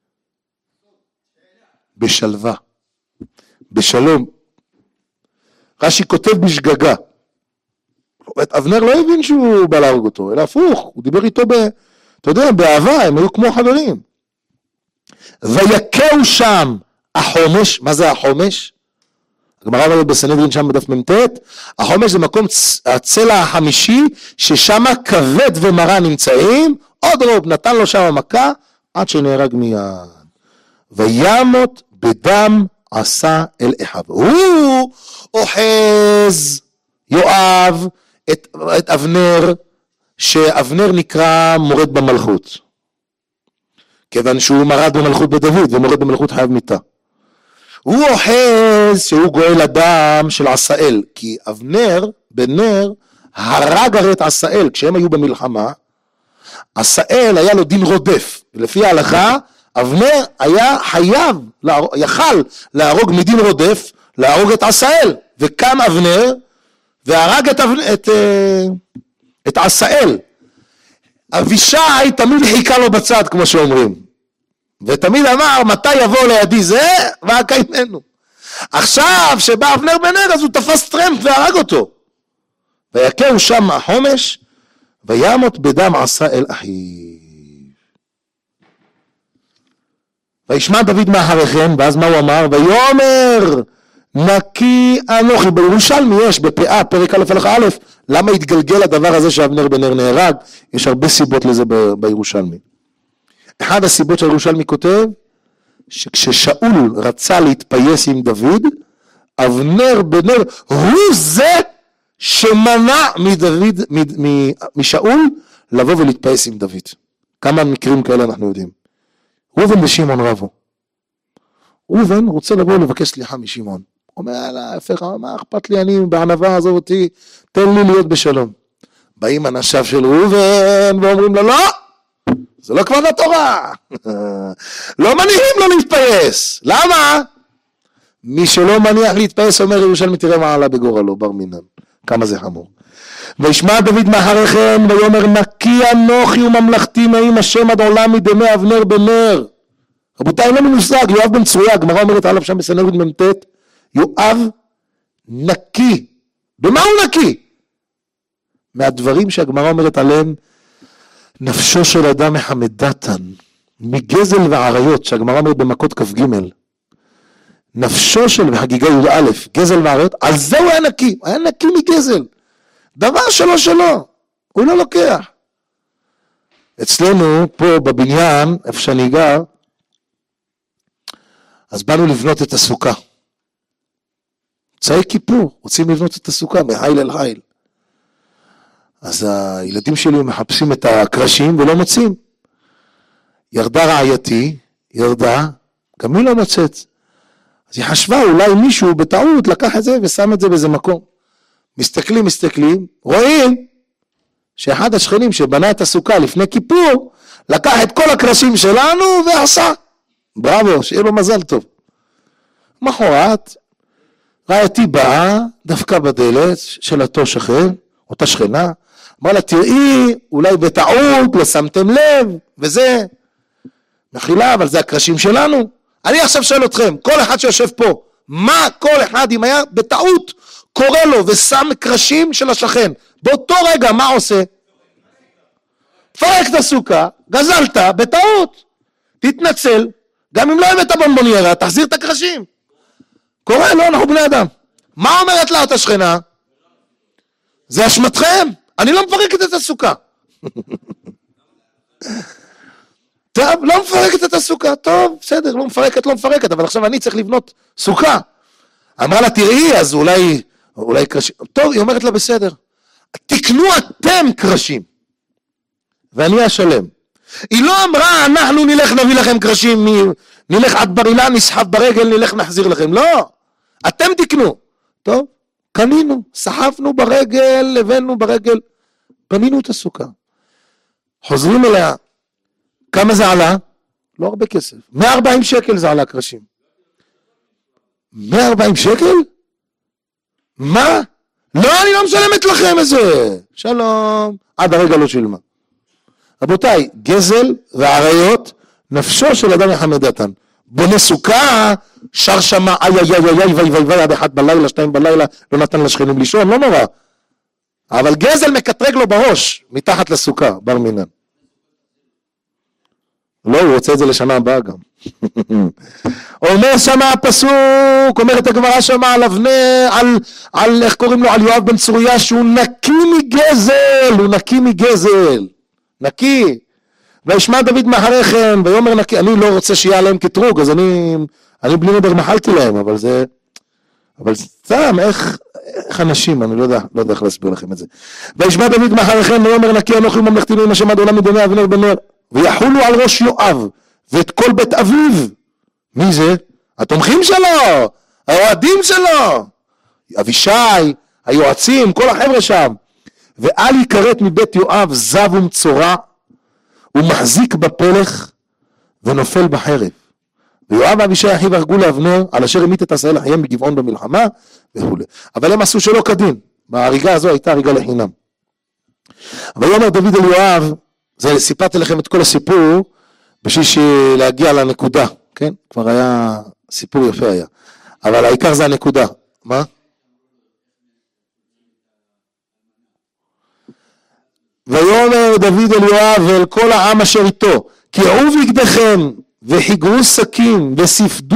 בשלווה, בשלום. רש"י כותב בשגגה. אבנר לא הבין שהוא בא להרוג אותו, אלא הפוך, הוא דיבר איתו אתה יודע, באהבה, הם היו כמו חברים. ויקהו שם החומש. מה זה החומש? הגמרא אומרת בסנהדרין שם בדף מ"ט, החומש זה מקום הצלע החמישי, ששם כבד ומרה נמצאים, עוד רוב נתן לו שם מכה, עד שנהרג מיד. וימות בדם עשה אל אחיו. הוא אוחז יואב את אבנר, שאבנר נקרא מורד במלכות, כיוון שהוא מרד במלכות בדוד, ומורד במלכות חייב מיתה. הוא אוחז שהוא גואל הדם של עשאל, כי אבנר בן נר הרג הרי את עשאל, כשהם היו במלחמה, עשאל היה לו דין רודף, ולפי ההלכה, אבנר היה חייב, יכל להרוג מדין רודף, להרוג את עשאל, וקם אבנר, והרג את עשאל. אבישי תמיד חיכה לו בצד, כמו שאומרים, ותמיד אמר, מתי יבוא לידי זה, והכה ממנו. עכשיו, שבא אבנר בן נר, אז הוא תפס טרמפ והרג אותו. ויקהו שם החומש, וימות בדם עשה אל אחיו. וישמע דוד מאחריכם, ואז מה הוא אמר? ויאמר נקי אנוכי. בירושלמי יש בפאה פרק א' הלכה א', למה התגלגל הדבר הזה שאבנר בן נר נהרג? יש הרבה סיבות לזה בירושלמי. אחד הסיבות שהירושלמי כותב, שכששאול רצה להתפייס עם דוד, אבנר בן נר הוא זה שמנע משאול לבוא ולהתפייס עם דוד. כמה מקרים כאלה אנחנו יודעים. ראובן ושמעון רבו. ראובן רוצה לבוא לבקש סליחה משמעון. אומר, ההפך, מה אכפת לי, אני בענווה עזוב אותי, תן לי להיות בשלום. באים אנשיו של ראובן ואומרים לו, לא, זה לא כבר לתורה. לא מניחים לו להתפייס. למה? מי שלא מניח להתפייס, אומר ירושלמי, תראה מה עלה בגורלו, בר מינן. כמה זה חמור. וישמע דוד מאחריכם, ויאמר נקי אנוכי וממלכתי נעים השם עד עולם מדמי אבנר בן נר. רבותיי, אין לנו מושג, יואב בן צרויה, הגמרא אומרת עליו שם בסנהדרין מ"ט, יואב נקי. במה הוא נקי? מהדברים שהגמרא אומרת עליהם, נפשו של אדם מחמדתן, מגזל ועריות, שהגמרא אומרת במכות כ"ג. נפשו של בחגיגה י"א, גזל ועריות, על זה הוא היה נקי, הוא היה נקי מגזל. דבר שלו, הוא לא לוקח. אצלנו פה בבניין, איפה שאני גר, אז באנו לבנות את הסוכה. צאי כיפור, רוצים לבנות את הסוכה, מחיל אל חיל. אז הילדים שלי מחפשים את הקרשים ולא מוצאים. ירדה רעייתי, גם היא לא מוצאת. אז היא חשבה, אולי מישהו בטעות לקח את זה ושם את זה באיזה מקום. מסתכלים, רואים שאחד השכנים שבנה את הסוכה לפני כיפור, לקח את כל הקרשים שלנו ועשה. בראבו, שיהיה לו מזל טוב. מחרת, רעייתי באה, דווקא בדלת של אותו שכן, אותה שכנה, אמרה לה, תראי, אולי בטעות, לא שמתם לב, וזה. מחילה, אבל זה הקרשים שלנו. אני עכשיו שואל אתכם, כל אחד שיושב פה, מה כל אחד, אם היה בטעות, קורא לו ושם קרשים של השכן, באותו רגע, מה עושה? תפרק את הסוכה, גזלת, בטעות, תתנצל, גם אם לא הבאת בונבוניירה, תחזיר את הקרשים. קורא, לא, אנחנו בני אדם. מה אומרת לה אותה שכנה? זה אשמתכם, אני לא מפרקת את הסוכה. טוב, לא מפרקת את הסוכה, טוב, בסדר, לא מפרקת, אבל עכשיו אני צריך לבנות סוכה. אמרה לה, תראי, אז אולי קרשים. טוב, היא אומרת לה, בסדר. תקנו אתם קרשים, ואני אשלם. היא לא אמרה, אנחנו נלך נביא לכם קרשים, נלך עד בר אילן, נסחב ברגל, נלך נחזיר לכם. לא, אתם תקנו. טוב, קנינו, סחבנו ברגל, הבאנו ברגל, בנינו את הסוכה. חוזרים אליה, כמה זה עלה? לא הרבה כסף. 140 שקל זה עלה קרשים. 140 שקל? מה? לא, אני לא משלמת לכם את זה. שלום. עד הרגע לא שילמה. רבותיי, גזל ועריות, נפשו של אדם יחמד דתן. בונה סוכה, שר שמה, איי איי איי איי איי איי עד 1 בלילה, 2 בלילה, לא נתן לשכנים לישון, לא נורא. אבל גזל מקטרג לו בראש, מתחת לסוכה, בר מינן. לא, הוא רוצה את זה לשנה הבאה גם. אומר שמה הפסוק, אומרת הגמרא שמה על אבנר, על איך קוראים לו, על יואב בן צרויה, שהוא נקי מגזל, הוא נקי מגזל, נקי. וישמע דוד מאחריכם, ויאמר נקי, אני לא רוצה שיהיה עליהם קטרוג, אז אני בלי נדר מחלתי להם, אבל סתם, איך אנשים, אני לא יודע איך להסביר לכם את זה. וישמע דוד מאחריכם, ויאמר נקי אנוכי ממלכתי עם השם עד עולם מדומה אבנר בן נר, ויחולו על ראש יואב, ואת כל בית אביו. מי זה? התומכים שלו, האוהדים שלו, אבישי, היועצים, כל החבר'ה שם. ואל יקראת מבית יואב זב ומצורע, הוא מחזיק בפלך ונופל בחרב. ויואב ואבישי אחיו הרגו לאבנר, על אשר המית את עשאל אחיהם בגבעון במלחמה וכו'. אבל הם עשו שלא כדין, בהריגה הזו הייתה הריגה לחינם. ויאמר דוד אל יואב, זה סיפרתי לכם את כל הסיפור, בשביל להגיע לנקודה, כן? כבר היה, סיפור יפה היה. אבל העיקר זה הנקודה. מה? ויאמר דוד אל יואב ואל כל העם אשר איתו, קיעו בגדיכם וחיגרו שקים וספדו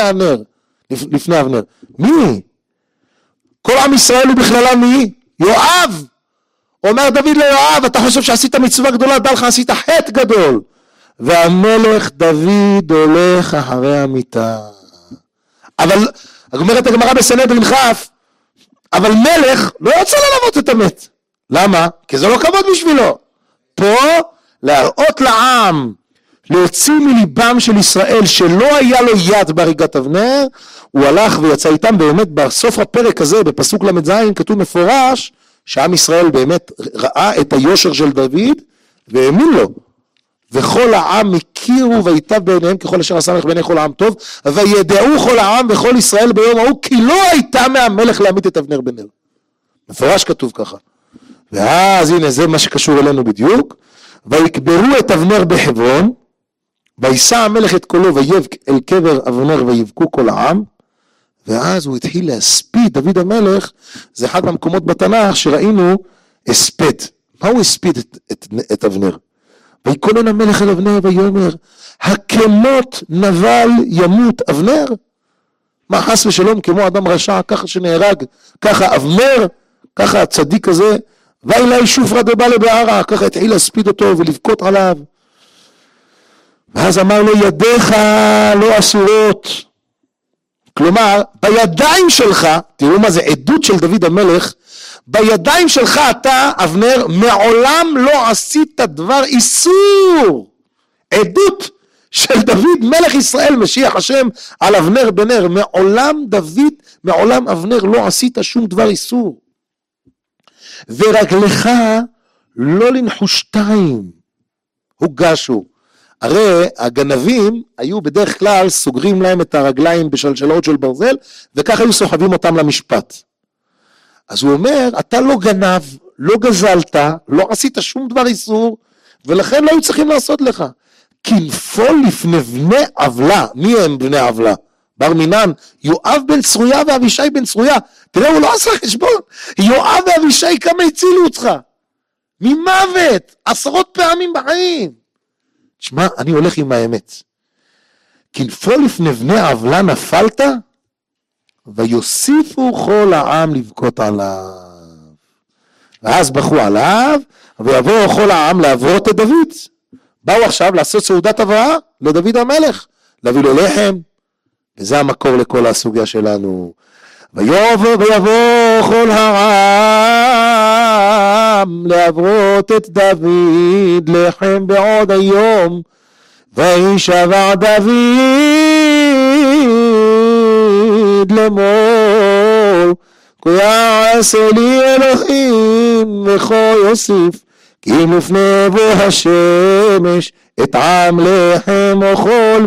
לפני אבנר. מי? כל עם ישראל הוא בכללם מי? יואב. אומר דוד ליואב, אתה חושב שעשית מצווה גדולה, דע לך עשית חטא גדול. והמלך דוד הולך אחרי המיטה. אבל, אומרת הגמרא בסנהדרין כ', אבל מלך לא יוצא ללוות את המת. למה? כי זה לא כבוד בשבילו. פה להראות לעם, להוציא מליבם של ישראל שלא היה לו יד בהריגת אבנר, הוא הלך ויצא איתם. באמת בסוף הפרק הזה בפסוק ל"ז כתוב מפורש שעם ישראל באמת ראה את היושר של דוד והאמין לו. וכל העם הכירו ויטב בעיניהם ככל אשר עשה מלך בעיני כל העם טוב, וידעו כל העם וכל ישראל ביום ההוא כי לא הייתה מהמלך להמית את אבנר בן נר. מפורש כתוב ככה. ואז הנה זה מה שקשור אלינו בדיוק. ויקברו את אבנר בחברון, וישא המלך את קולו ויבק אל קבר אבנר ויבכו כל העם. ואז הוא התחיל להספיד, דוד המלך, זה אחד מהמקומות בתנ"ך שראינו הספד. מה הוא הספיד את אבנר? ויקונן המלך אל אבנר ויאמר, הכמות נבל ימות אבנר? מה חס ושלום כמו אדם רשע ככה שנהרג, ככה אבנר, ככה הצדיק הזה, ואילי שופרא דבא לבערה, ככה התחיל להספיד אותו ולבכות עליו. ואז אמר לו, ידיך לא אסורות. כלומר, בידיים שלך, תראו מה זה עדות של דוד המלך, בידיים שלך אתה, אבנר, מעולם לא עשית דבר איסור. עדות של דוד מלך ישראל, משיח השם, על אבנר בן נר. מעולם אבנר לא עשית שום דבר איסור. ורגלך לא לנחושתיים הוגשו. הרי הגנבים היו בדרך כלל סוגרים להם את הרגליים בשלשלות של ברזל, וכך היו סוחבים אותם למשפט. אז הוא אומר, אתה לא גנב, לא גזלת, לא עשית שום דבר איסור, ולכן לא היו צריכים לעשות לך. כנפול לפני בני עוולה. מי הם בני עוולה? בר מינן, יואב בן צרויה ואבישי בן צרויה. תראה, הוא לא עשה חשבון. יואב ואבישי כמה הצילו אותך? ממוות, 10 פעמים בחיים. תשמע, אני הולך עם האמת. כנפול לפני בני עוולה נפלת? ויוסיפו כל העם לבכות עליו. ואז בכו עליו, ויבואו כל העם לעברות את דוד. באו עכשיו לעשות סעודת הבראה לדוד המלך, להביא לו לחם, וזה המקור לכל הסוגיה שלנו. ויבוא כל העם לעברות את דוד לחם בעוד היום, וישבע דוד לאמור, כה יעשה לי אלוהים וכה יוסיף, כי לפני בוא השמש את עם לחם וכל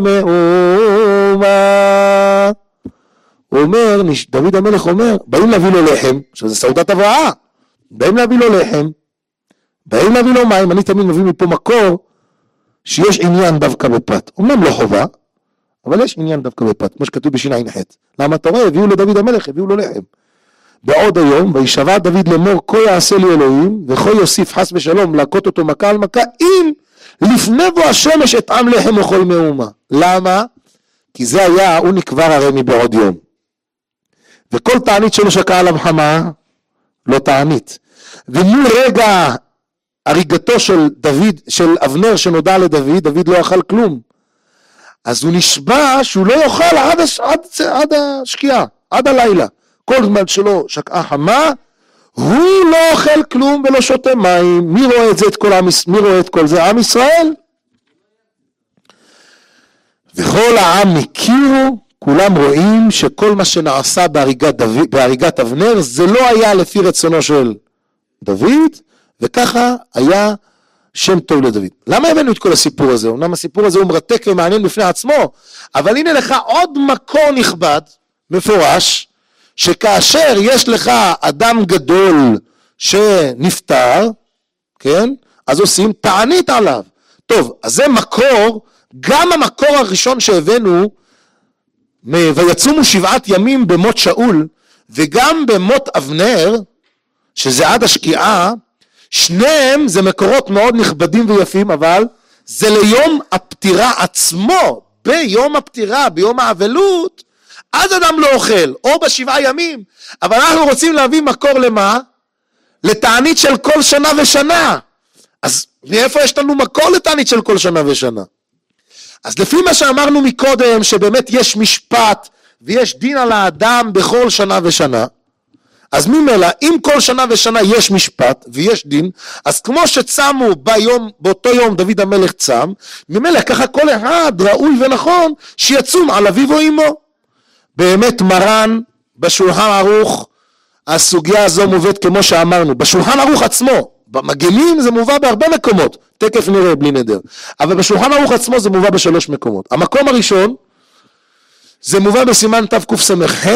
מאומה. אומר, דוד המלך אומר, באים להביא לו לחם, שזה סעודת הבראה, באים להביא לו לחם, באים להביא לו מים, אני תמיד מביא מפה מקור, שיש עניין דווקא בפת. אומנם לא חובה, אבל יש עניין דווקא בפת, כמו שכתוב בשע"ח. למה אתה רואה? הביאו לדוד המלך, הביאו לו לחם. בעוד היום, וישבע דוד לאמור, כה יעשה לי אלוהים, וכה יוסיף חס ושלום, להכות אותו מכה על מכה, אם לפני בוא השמש אטעם לחם וכל מאומה. למה? כי זה היה, הוא נקבר הרי מבעוד יום. וכל תענית שלו שקעה עליו חמה, לא תענית. ומרגע הריגתו של דוד, של אבנר שנודע לדוד, דוד לא אכל כלום. אז הוא נשבע שהוא לא יאכל עד השקיעה, עד הלילה. כל זמן שלו שקעה חמה, הוא לא אוכל כלום ולא שותה מים. מי רואה את זה, מי רואה את כל זה? עם ישראל. וכל העם הכירו, כולם רואים שכל מה שנעשה בהריגת אבנר, זה לא היה לפי רצונו של דוד, וככה היה שם טוב לדוד. למה הבאנו את כל הסיפור הזה? אומנם הסיפור הזה הוא מרתק ומעניין בפני עצמו, אבל הנה לך עוד מקור נכבד, מפורש, שכאשר יש לך אדם גדול שנפטר, כן? אז עושים תענית עליו. טוב, אז זה מקור, גם המקור הראשון שהבאנו, ויצומו 7 ימים במות שאול, וגם במות אבנר, שזה עד השקיעה, שניהם זה מקורות מאוד נכבדים ויפים, אבל זה ליום הפטירה עצמו, ביום הפטירה, ביום האבלות, אז אדם לא אוכל, או ב7 ימים, אבל אנחנו רוצים להביא מקור למה? לתענית של כל שנה ושנה. אז מאיפה יש לנו מקור לתענית של כל שנה ושנה? אז לפי מה שאמרנו מקודם, שבאמת יש משפט ויש דין על האדם בכל שנה ושנה, אז ממילא, אם כל שנה ושנה יש משפט ויש דין, אז כמו שצמו באותו יום דוד המלך צם, ממילא ככה כל אחד ראוי ונכון שיצום על אביו או אמו. באמת מרן בשולחן ערוך, הסוגיה הזו מובאת כמו שאמרנו, בשולחן ערוך עצמו, במגנים זה מובא בהרבה מקומות, תקף נראה בלי נדר, אבל בשולחן ערוך עצמו זה מובא ב3 מקומות. המקום הראשון, זה מובא בסימן תקס"ח,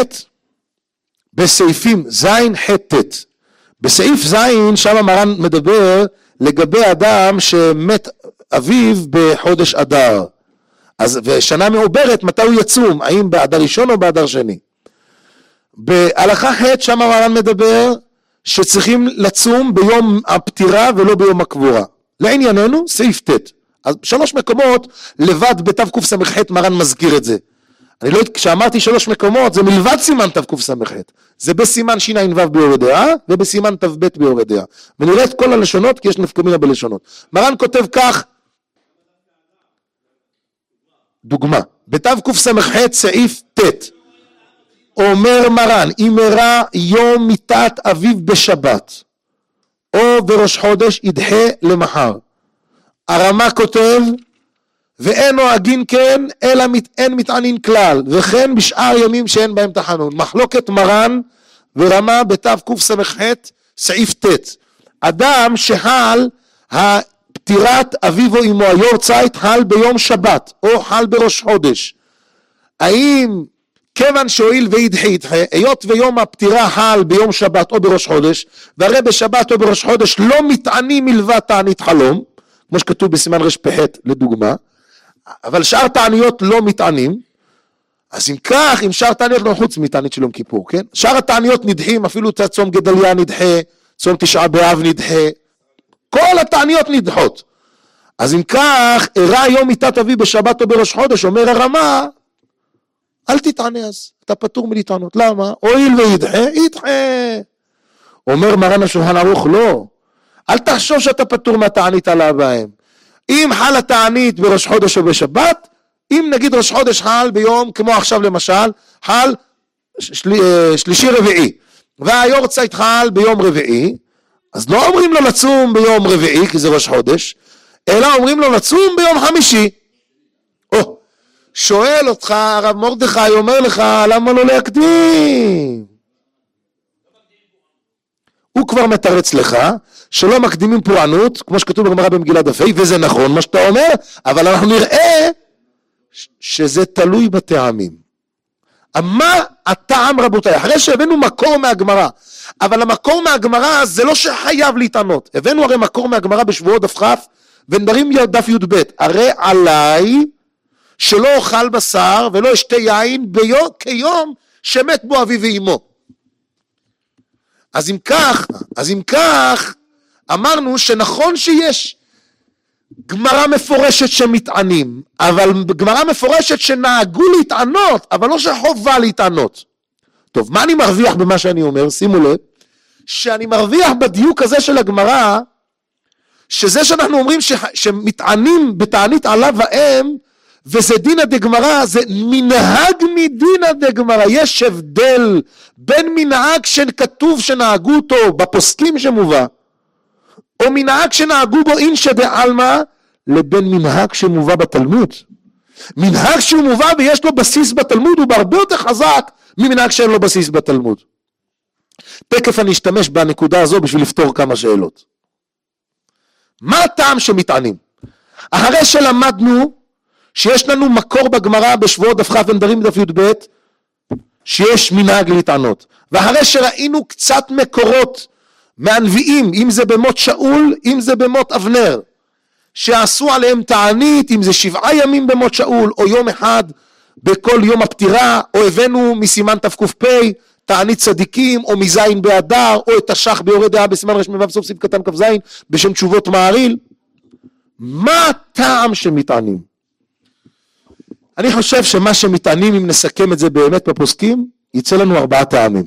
בסעיפים ז' ח' ט'. בסעיף ז' שם מרן מדבר לגבי אדם שמת אביו בחודש אדר, אז ושנה מעוברת מתי הוא יצום, האם באדר ראשון או באדר שני. בהלכה ח' שם מרן מדבר שצריכים לצום ביום הפטירה ולא ביום הקבורה. לענייננו סעיף ט'. אז 3 מקומות לבד בתקס"ח מרן מזכיר את זה. אני לא, כשאמרתי 3 מקומות, זה מלבד סימן תקס"ח, זה בסימן שע"ו ביורה דעה, ובסימן ת"ב ביורה דעה, ונראה את כל הלשונות, כי יש נפקא מינה בלשונות. מרן כותב כך, דוגמה, בתקס"ח סעיף ט', אומר מרן, אם אירע יום מיתת אביו בשבת, או בראש חודש, ידחה למחר. הרמה כותב, ואין נוהגין כן, אלא אין מתענין כלל, וכן בשאר ימים שאין בהם תחנון. מחלוקת מרן ורמה בתקס"ח סעיף ט'. אדם שחל הפטירת אביו או אמו, היורצייט, חל ביום שבת, או חל בראש חודש. האם כיוון שהואיל וידחה, היות ויום הפטירה חל ביום שבת או בראש חודש, והרי בשבת או בראש חודש לא מתענים מלבד תענית חלום, כמו שכתוב בסימן רפ"ח לדוגמה, אבל שאר תעניות לא מתענים, אז אם כך, אם שאר תעניות לא חוץ מתענית של יום כיפור, כן? שאר התעניות נדחים, אפילו צום גדליה נדחה, צום 9 באב נדחה, כל התעניות נדחות. אז אם כך, אירע יום מיתת אביו בשבת או בראש חודש, אומר הרמה, אל תתענה אז, אתה פטור מלהתענות. למה? הואיל וידחה, ידחה. אומר מרן השולחן ערוך, לא. אל תחשוב שאתה פטור מהתענית על הבאים. אם חל התענית בראש חודש או בשבת, אם נגיד ראש חודש חל ביום, כמו עכשיו למשל, חל שלישי רביעי, והיורצייט חל ביום רביעי, אז לא אומרים לו לצום ביום רביעי, כי זה ראש חודש, אלא אומרים לו לצום ביום חמישי. שואל אותך הרב מרדכי, אומר לך, למה לא להקדים? הוא כבר מתרץ לך, שלא מקדימים פורענות, כמו שכתוב בגמרא במגילת דף ה', וזה נכון מה שאתה אומר, אבל אנחנו נראה שזה תלוי בטעמים. מה הטעם רבותיי, אחרי שהבאנו מקור מהגמרא, אבל המקור מהגמרא זה לא שחייב להתענות, הבאנו הרי מקור מהגמרא בשבועות דף כ' ונדרים דף י"ב, הרי עליי שלא אוכל בשר ולא אשתה יין כיום שמת בו אבי ואמו. אז אם כך אמרנו שנכון שיש גמרא מפורשת שמתענים, אבל גמרא מפורשת שנהגו להתענות, אבל לא שחובה להתענות. טוב, מה אני מרוויח במה שאני אומר? שימו לב, שאני מרוויח בדיוק הזה של הגמרא, שזה שאנחנו אומרים שמתענים בתענית עליו האם, וזה דינא דגמרא, זה מנהג מדינא דגמרא. יש הבדל בין מנהג שכתוב שנהגו אותו בפוסקים שמובא, או מנהג שנהגו בו אינשא דעלמא, לבין מנהג שמובא בתלמוד. מנהג שהוא מובא ויש לו בסיס בתלמוד, הוא בהרבה יותר חזק ממנהג שאין לו בסיס בתלמוד. תכף אני אשתמש בנקודה הזו בשביל לפתור כמה שאלות. מה הטעם שמתענים? אחרי שלמדנו שיש לנו מקור בגמרא בשבועות דף כ' ונדרים דף י"ב, שיש מנהג להתענות, ואחרי שראינו קצת מקורות מהנביאים, אם זה במות שאול, אם זה במות אבנר, שעשו עליהם תענית, אם זה 7 ימים במות שאול, או יום אחד בכל יום הפטירה, או הבאנו מסימן תק"פ, תענית צדיקים, או מזין באדר, או את השח ביורי דעה בסימן רמ"ו סוף סעיף קטן כ"ז, בשם תשובות מעריל. מה הטעם שמתענים? אני חושב שמה שמתענים, אם נסכם את זה באמת בפוסקים, יצא לנו 4 טעמים.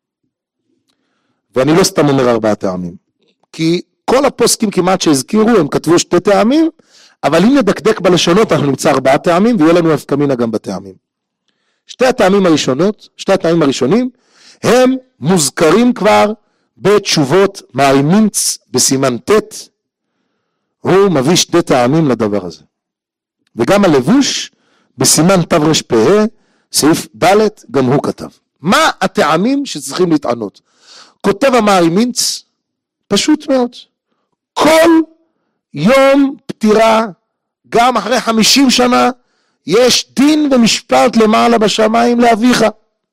ואני לא סתם אומר 4 טעמים, כי כל הפוסקים כמעט שהזכירו, הם כתבו 2 טעמים, אבל אם נדקדק בלשונות, אנחנו נמצא 4 טעמים, ויהיה לנו נפקא מינה גם בטעמים. 2 הטעמים הראשונים, הם מוזכרים כבר בתשובות מערימינץ בסימן ט', הוא מביא 2 טעמים לדבר הזה. וגם הלבוש בסימן תרפ"ה, סעיף ד', גם הוא כתב. מה הטעמים שצריכים להתענות? כותב המערימינץ, פשוט מאוד, כל יום פטירה, גם אחרי 50 שנה, יש דין ומשפט למעלה בשמיים לאביך.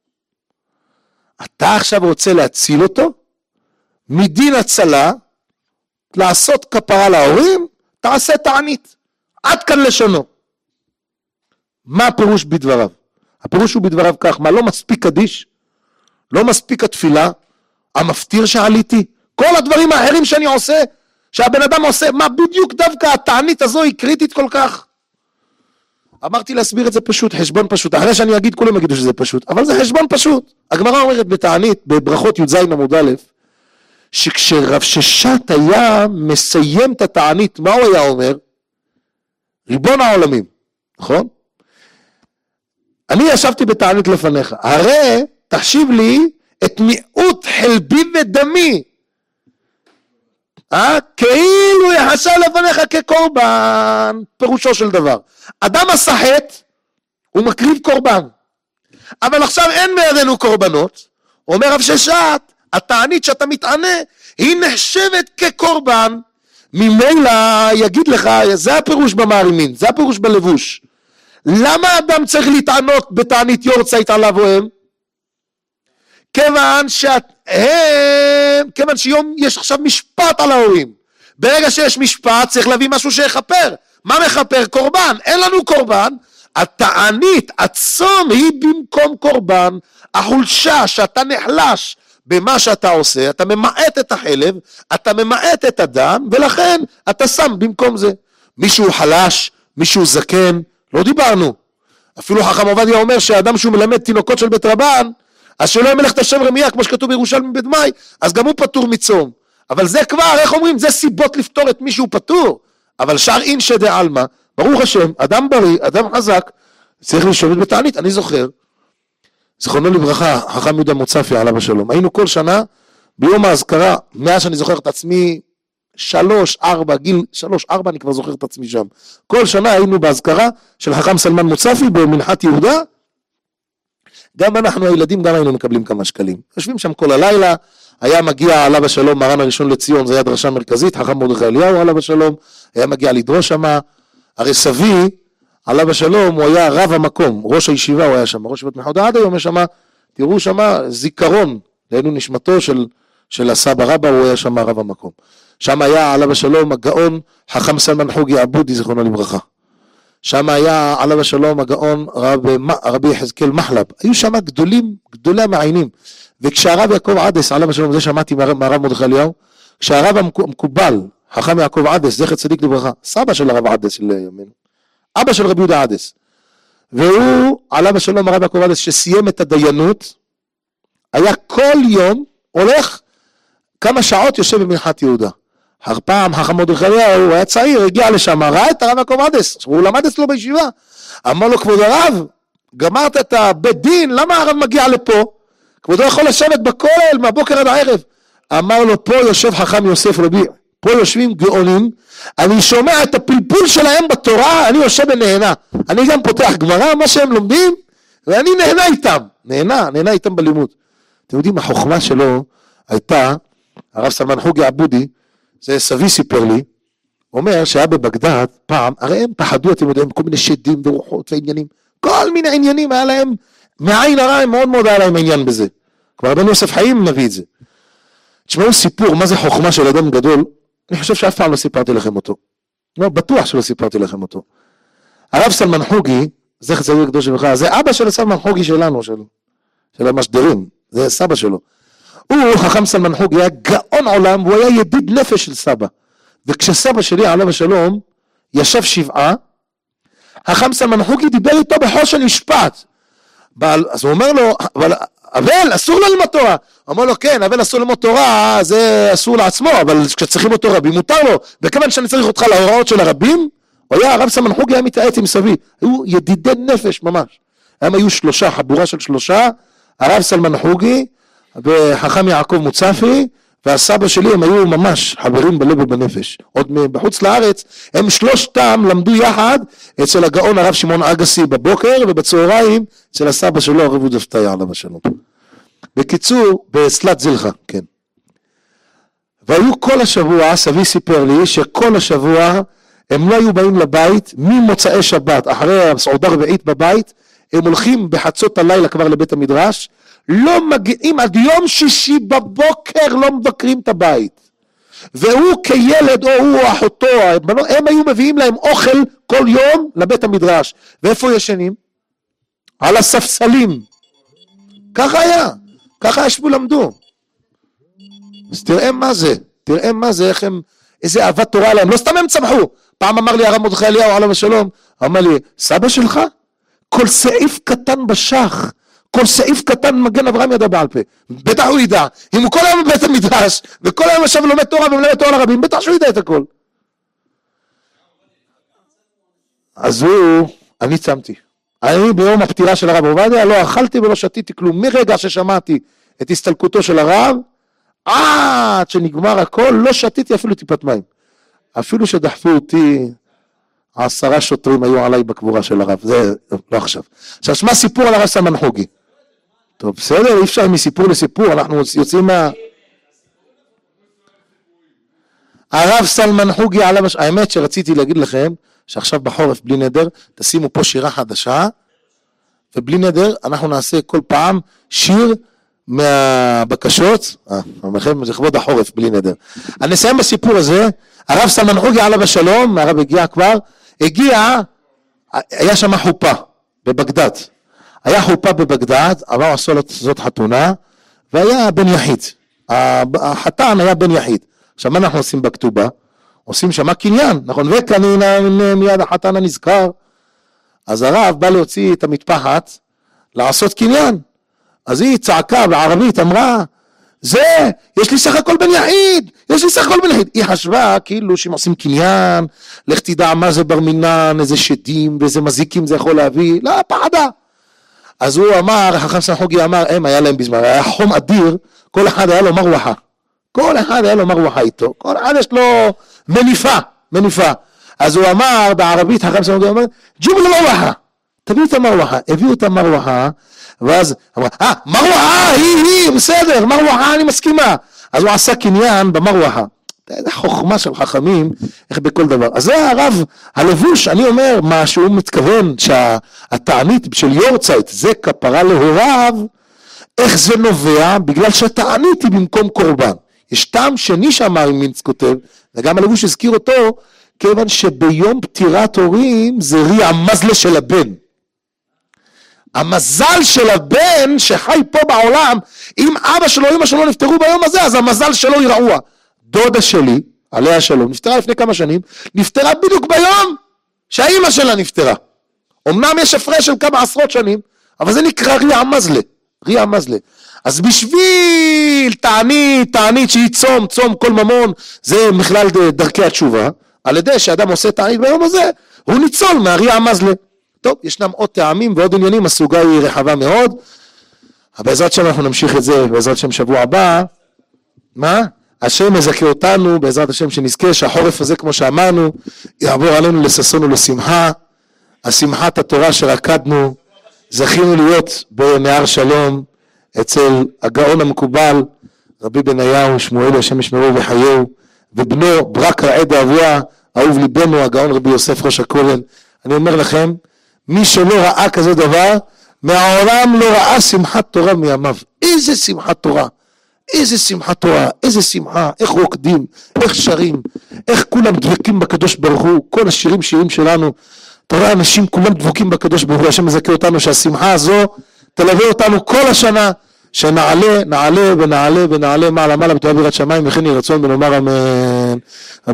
אתה עכשיו רוצה להציל אותו, מדין הצלה, לעשות כפרה להורים, תעשה תענית. עד כאן לשונו. מה הפירוש בדבריו? הפירוש הוא בדבריו כך, מה לא מספיק קדיש? לא מספיק התפילה? המפטיר שעליתי? כל הדברים האחרים שאני עושה, שהבן אדם עושה, מה בדיוק דווקא התענית הזו היא קריטית כל כך? אמרתי להסביר את זה פשוט, חשבון פשוט, אחרי שאני אגיד כולם יגידו שזה פשוט, אבל זה חשבון פשוט. הגמרא אומרת בתענית, בברכות י"ז עמוד א', שכשרב ששת היה מסיים את התענית, מה הוא היה אומר? ריבון העולמים, נכון? אני ישבתי בתענית לפניך, הרי תחשיב לי את מיעוט חלבי ודמי, כאילו יחשב לפניך כקורבן, פירושו של דבר. אדם עשה חטא, הוא מקריב קורבן, אבל עכשיו אין בידינו קורבנות, אומר רב ששת, התענית שאתה מתענה, היא נחשבת כקורבן, ממילא יגיד לך, זה הפירוש במערימין, זה הפירוש בלבוש. למה אדם צריך להתענות בתענית יורצייט עליו או הם? כיוון שיום יש עכשיו משפט על ההורים. ברגע שיש משפט צריך להביא משהו שיחפר. מה מחפר? קורבן. אין לנו קורבן. התענית, הצום היא במקום קורבן. החולשה שאתה נחלש במה שאתה עושה, אתה ממעט את החלב, אתה ממעט את הדם, ולכן אתה שם במקום זה. מישהו חלש, מישהו זקן, לא דיברנו. אפילו חכם עובדיה אומר שהאדם שהוא מלמד תינוקות של בית רבן, אז שלא ימלך את השם רמיה, כמו שכתוב בירושלמי בית מאי, אז גם הוא פטור מצום. אבל זה כבר, איך אומרים, זה סיבות לפתור את מישהו פטור. אבל שאר אינשא דעלמא, ברוך השם, אדם בריא, אדם חזק, צריך לשבת בתענית. אני זוכר, זכרונו לברכה, חכם יהודה מוצפי עליו השלום, היינו כל שנה, ביום האזכרה, מאז שאני זוכר את עצמי, 3-4, גיל 3-4 אני כבר זוכר את עצמי שם. כל שנה היינו באזכרה של חכם סלמן מוצפי במנחת יהודה, גם אנחנו הילדים גם היינו מקבלים כמה שקלים. יושבים שם כל הלילה, היה מגיע עליו השלום מרן הראשון לציון, זה היה דרשה מרכזית, חכם מרדכי אליהו עליו השלום, היה מגיע לדרוש שם, הרי סבי עליו השלום הוא היה רב המקום, ראש הישיבה הוא היה שם, ראש בית מחודה עד היום יש שם תראו שמה זיכרון, לענו נשמתו של הסבא רבא, הוא היה שם רב המקום. שם היה עליו השלום הגאון חכם סלמן חוגי עבודי, זכרונו לברכה. שם היה עליו השלום הגאון רבי יחזקאל מחלב. היו שם גדולי המעיינים. וכשהרב יעקב עדס, עליו השלום, זה שמעתי מהרב מרדכי אליהו, כשהרב המקובל, חכם יעקב עדס, זכר צדיק לברכה, סבא של הרב עדס של ימינו, אבא של רבי יהודה עדס, והוא עליו השלום הרב יעקב עדס שסיים את הדיינות, היה כל יום הולך כמה שעות יושב במנחת יהודה. פעם חכם מרדכי אליהו, הוא היה צעיר, הגיע לשם, ראה את הרב יעקב עדס, הוא למד אצלו בישיבה, אמר לו כבוד הרב, גמרת את הבית דין, למה הרב מגיע לפה? כבודו יכול לשבת בכולל מהבוקר עד הערב. אמר לו, פה יושב חכם יוסף רבי, פה יושבים גאונים, אני שומע את הפלפול שלהם בתורה, אני יושב ונהנה. אני גם פותח גמרא, מה שהם לומדים, ואני נהנה איתם. נהנה איתם בלימוד. אתם יודעים, החוכמה שלו הייתה, הרב סלמן חוגי עבודי, זה סבי סיפר לי, אומר שהיה בבגדד פעם, הרי הם פחדו, אתם יודעים, כל מיני שדים ורוחות ועניינים, כל מיני עניינים היה להם, מעין הרע, מאוד מאוד היה להם עניין בזה. כבר בן יוסף חיים מביא את זה. תשמעו סיפור, מה זה חוכמה של אדם גדול, אני חושב שאף פעם לא סיפרתי לכם אותו. לא, בטוח שלא סיפרתי לכם אותו. הרב סלמן חוגי, זכר צדיק קדוש לברכה, זה אבא של סלמן חוגי שלנו, של המשדרים, זה סבא שלו. הוא, חכם סלמן חוגי, היה גאון עולם, הוא היה ידיד נפש של סבא. וכשסבא שלי, עליו השלום, ישב שבעה, חכם סלמן חוגי דיבר איתו בחושן משפט. אז הוא אומר לו, אבל אסור לו ללמוד תורה. הוא אומר לו, כן, אבל אסור ללמוד תורה, זה אסור לעצמו, אבל כשצריכים אותו רבים, מותר לו. וכיוון שאני צריך אותך להוראות של הרבים, הוא היה, הרב סלמן חוגי היה מתייעץ עם סבי. היו ידידי נפש ממש. הם היו שלושה, חבורה של שלושה, הרב סלמן חוגי, וחכם יעקב מוצפי, והסבא שלי הם היו ממש חברים בלב ובנפש. עוד בחוץ לארץ, הם שלושתם למדו יחד אצל הגאון הרב שמעון אגסי בבוקר, ובצהריים אצל הסבא שלו הרב יהודה פתיה עליו השלום. בקיצור, בסלט זילחה, כן. והיו כל השבוע, סבי סיפר לי, שכל השבוע הם לא היו באים לבית, ממוצאי שבת, אחרי הסעודה רביעית בבית, הם הולכים בחצות הלילה כבר לבית המדרש, לא מגיעים עד יום שישי בבוקר, לא מבקרים את הבית. והוא כילד, או הוא או אחותו, הם היו מביאים להם אוכל כל יום לבית המדרש. ואיפה ישנים? על הספסלים. ככה היה. ככה ישבו למדו. אז תראה מה זה, איך הם, איזה אהבת תורה להם. לא סתם הם צמחו. פעם אמר לי הרב מרדכי אליהו עליו השלום, אמר לי, סבא שלך? כל סעיף קטן בשח. כל סעיף קטן מגן אברהם ידע בעל פה, בטח הוא ידע, אם הוא כל היום בבית המדרש, וכל היום יושב ולומד תורה ומלמד תורה לרבים, בטח שהוא ידע את הכל. אז אני צמתי, אני ביום הפטירה של הרב עובדיה, לא אכלתי ולא שתיתי כלום, מרגע ששמעתי את הסתלקותו של הרב, עד שנגמר הכל, לא שתיתי אפילו טיפת מים, אפילו שדחפו אותי, 10 שוטרים היו עליי בקבורה של הרב, זה לא עכשיו. עכשיו, שמה סיפור על הרב סלמן חוגי? טוב, בסדר, אי אפשר מסיפור לסיפור, אנחנו יוצאים מה... הרב סלמן חוגי, האמת שרציתי להגיד לכם, שעכשיו בחורף בלי נדר, תשימו פה שירה חדשה, ובלי נדר אנחנו נעשה כל פעם שיר מהבקשות, זה לכבוד החורף בלי נדר. אני אסיים בסיפור הזה, הרב סלמן חוגי עליו השלום, הרב הגיע כבר, היה שם חופה בבגדד, היה חופה בבגדד, עבר עשו זאת חתונה, והיה בן יחיד, החתן היה בן יחיד. עכשיו מה אנחנו עושים בכתובה? עושים שם קניין, נכון? וכנראה מיד החתן הנזכר, אז הרב בא להוציא את המטפחת, לעשות קניין, אז היא צעקה בערבית, אמרה, יש לי סך הכל בן יחיד, היא חשבה כאילו שהם עושים קניין, לך תדע מה זה בר מינן, איזה שדים ואיזה מזיקים זה יכול להביא, לא, פחדה. אז הוא אמר, חכם סלמן חוגי אמר, היה להם בזמן, היה חום אדיר, כל אחד היה לו מרווחה איתו, כל אחד יש לו מניפה. אז הוא אמר בערבית, חכם סלמן חוגי אמר, ג'יבו למרווחה, תביאו את המרווחה, הביאו את המרווחה, ואז אמרה, מרווחה, היא, בסדר, מרווחה, אני מסכימה. אז הוא עשה קניין במרווחה. זה חוכמה של חכמים, איך בכל דבר. אז זה הרב, הלבוש, אני אומר, מה שהוא מתכוון, שהתענית של יורצייט, זה כפרה להוריו, איך זה נובע? בגלל שתענית היא במקום קורבן. יש טעם שני שאמר מינץ כותב, וגם הלבוש הזכיר אותו, כיוון שביום פטירת הורים זה רי המזלה של הבן. המזל של הבן שחי פה בעולם, אם אבא שלו או אמא שלו נפטרו ביום הזה, אז המזל שלו היא רעוע. דודה שלי, עליה שלום, נפטרה לפני כמה שנים, נפטרה בדיוק ביום שהאמא שלה נפטרה. אמנם יש הפרש של כמה עשרות שנים, אבל זה נקרא רי המזלה. רי המזלה. אז בשביל תענית שהיא צום כל ממון, זה בכלל דרכי התשובה, על ידי שאדם עושה תענית ביום הזה, הוא ניצול מהרי המזלה. טוב, ישנם עוד טעמים ועוד עניינים, הסוגה היא רחבה מאוד, בעזרת שם אנחנו נמשיך את זה, בעזרת השם שבוע הבא, מה? השם מזכה אותנו, בעזרת השם שנזכה, שהחורף הזה כמו שאמרנו, יעבור עלינו לששון ולשמחה, השמחת התורה שרקדנו, זכינו להיות בנהר שלום, אצל הגאון המקובל, רבי בניהו, שמואל השם ישמרו וחיהו, ובנו ברק רעד אביה, אהוב ליבנו, הגאון רבי יוסף ראש הכהן. אני אומר לכם, מי שלא ראה כזה דבר, מהעולם לא ראה שמחת תורה מימיו. איזה שמחת תורה, איזה שמחת תורה, איזה שמחה, איך רוקדים, איך שרים, איך כולם דבקים בקדוש ברוך הוא, כל השירים שלנו, אתה רואה אנשים כולם דבוקים בקדוש ברוך הוא, השם מזכה אותנו שהשמחה הזו תלווה אותנו כל השנה, שנעלה, נעלה ונעלה ונעלה מעלה מעלה בתורה ביראת שמיים, וכן יהי רצון ונאמר אמן.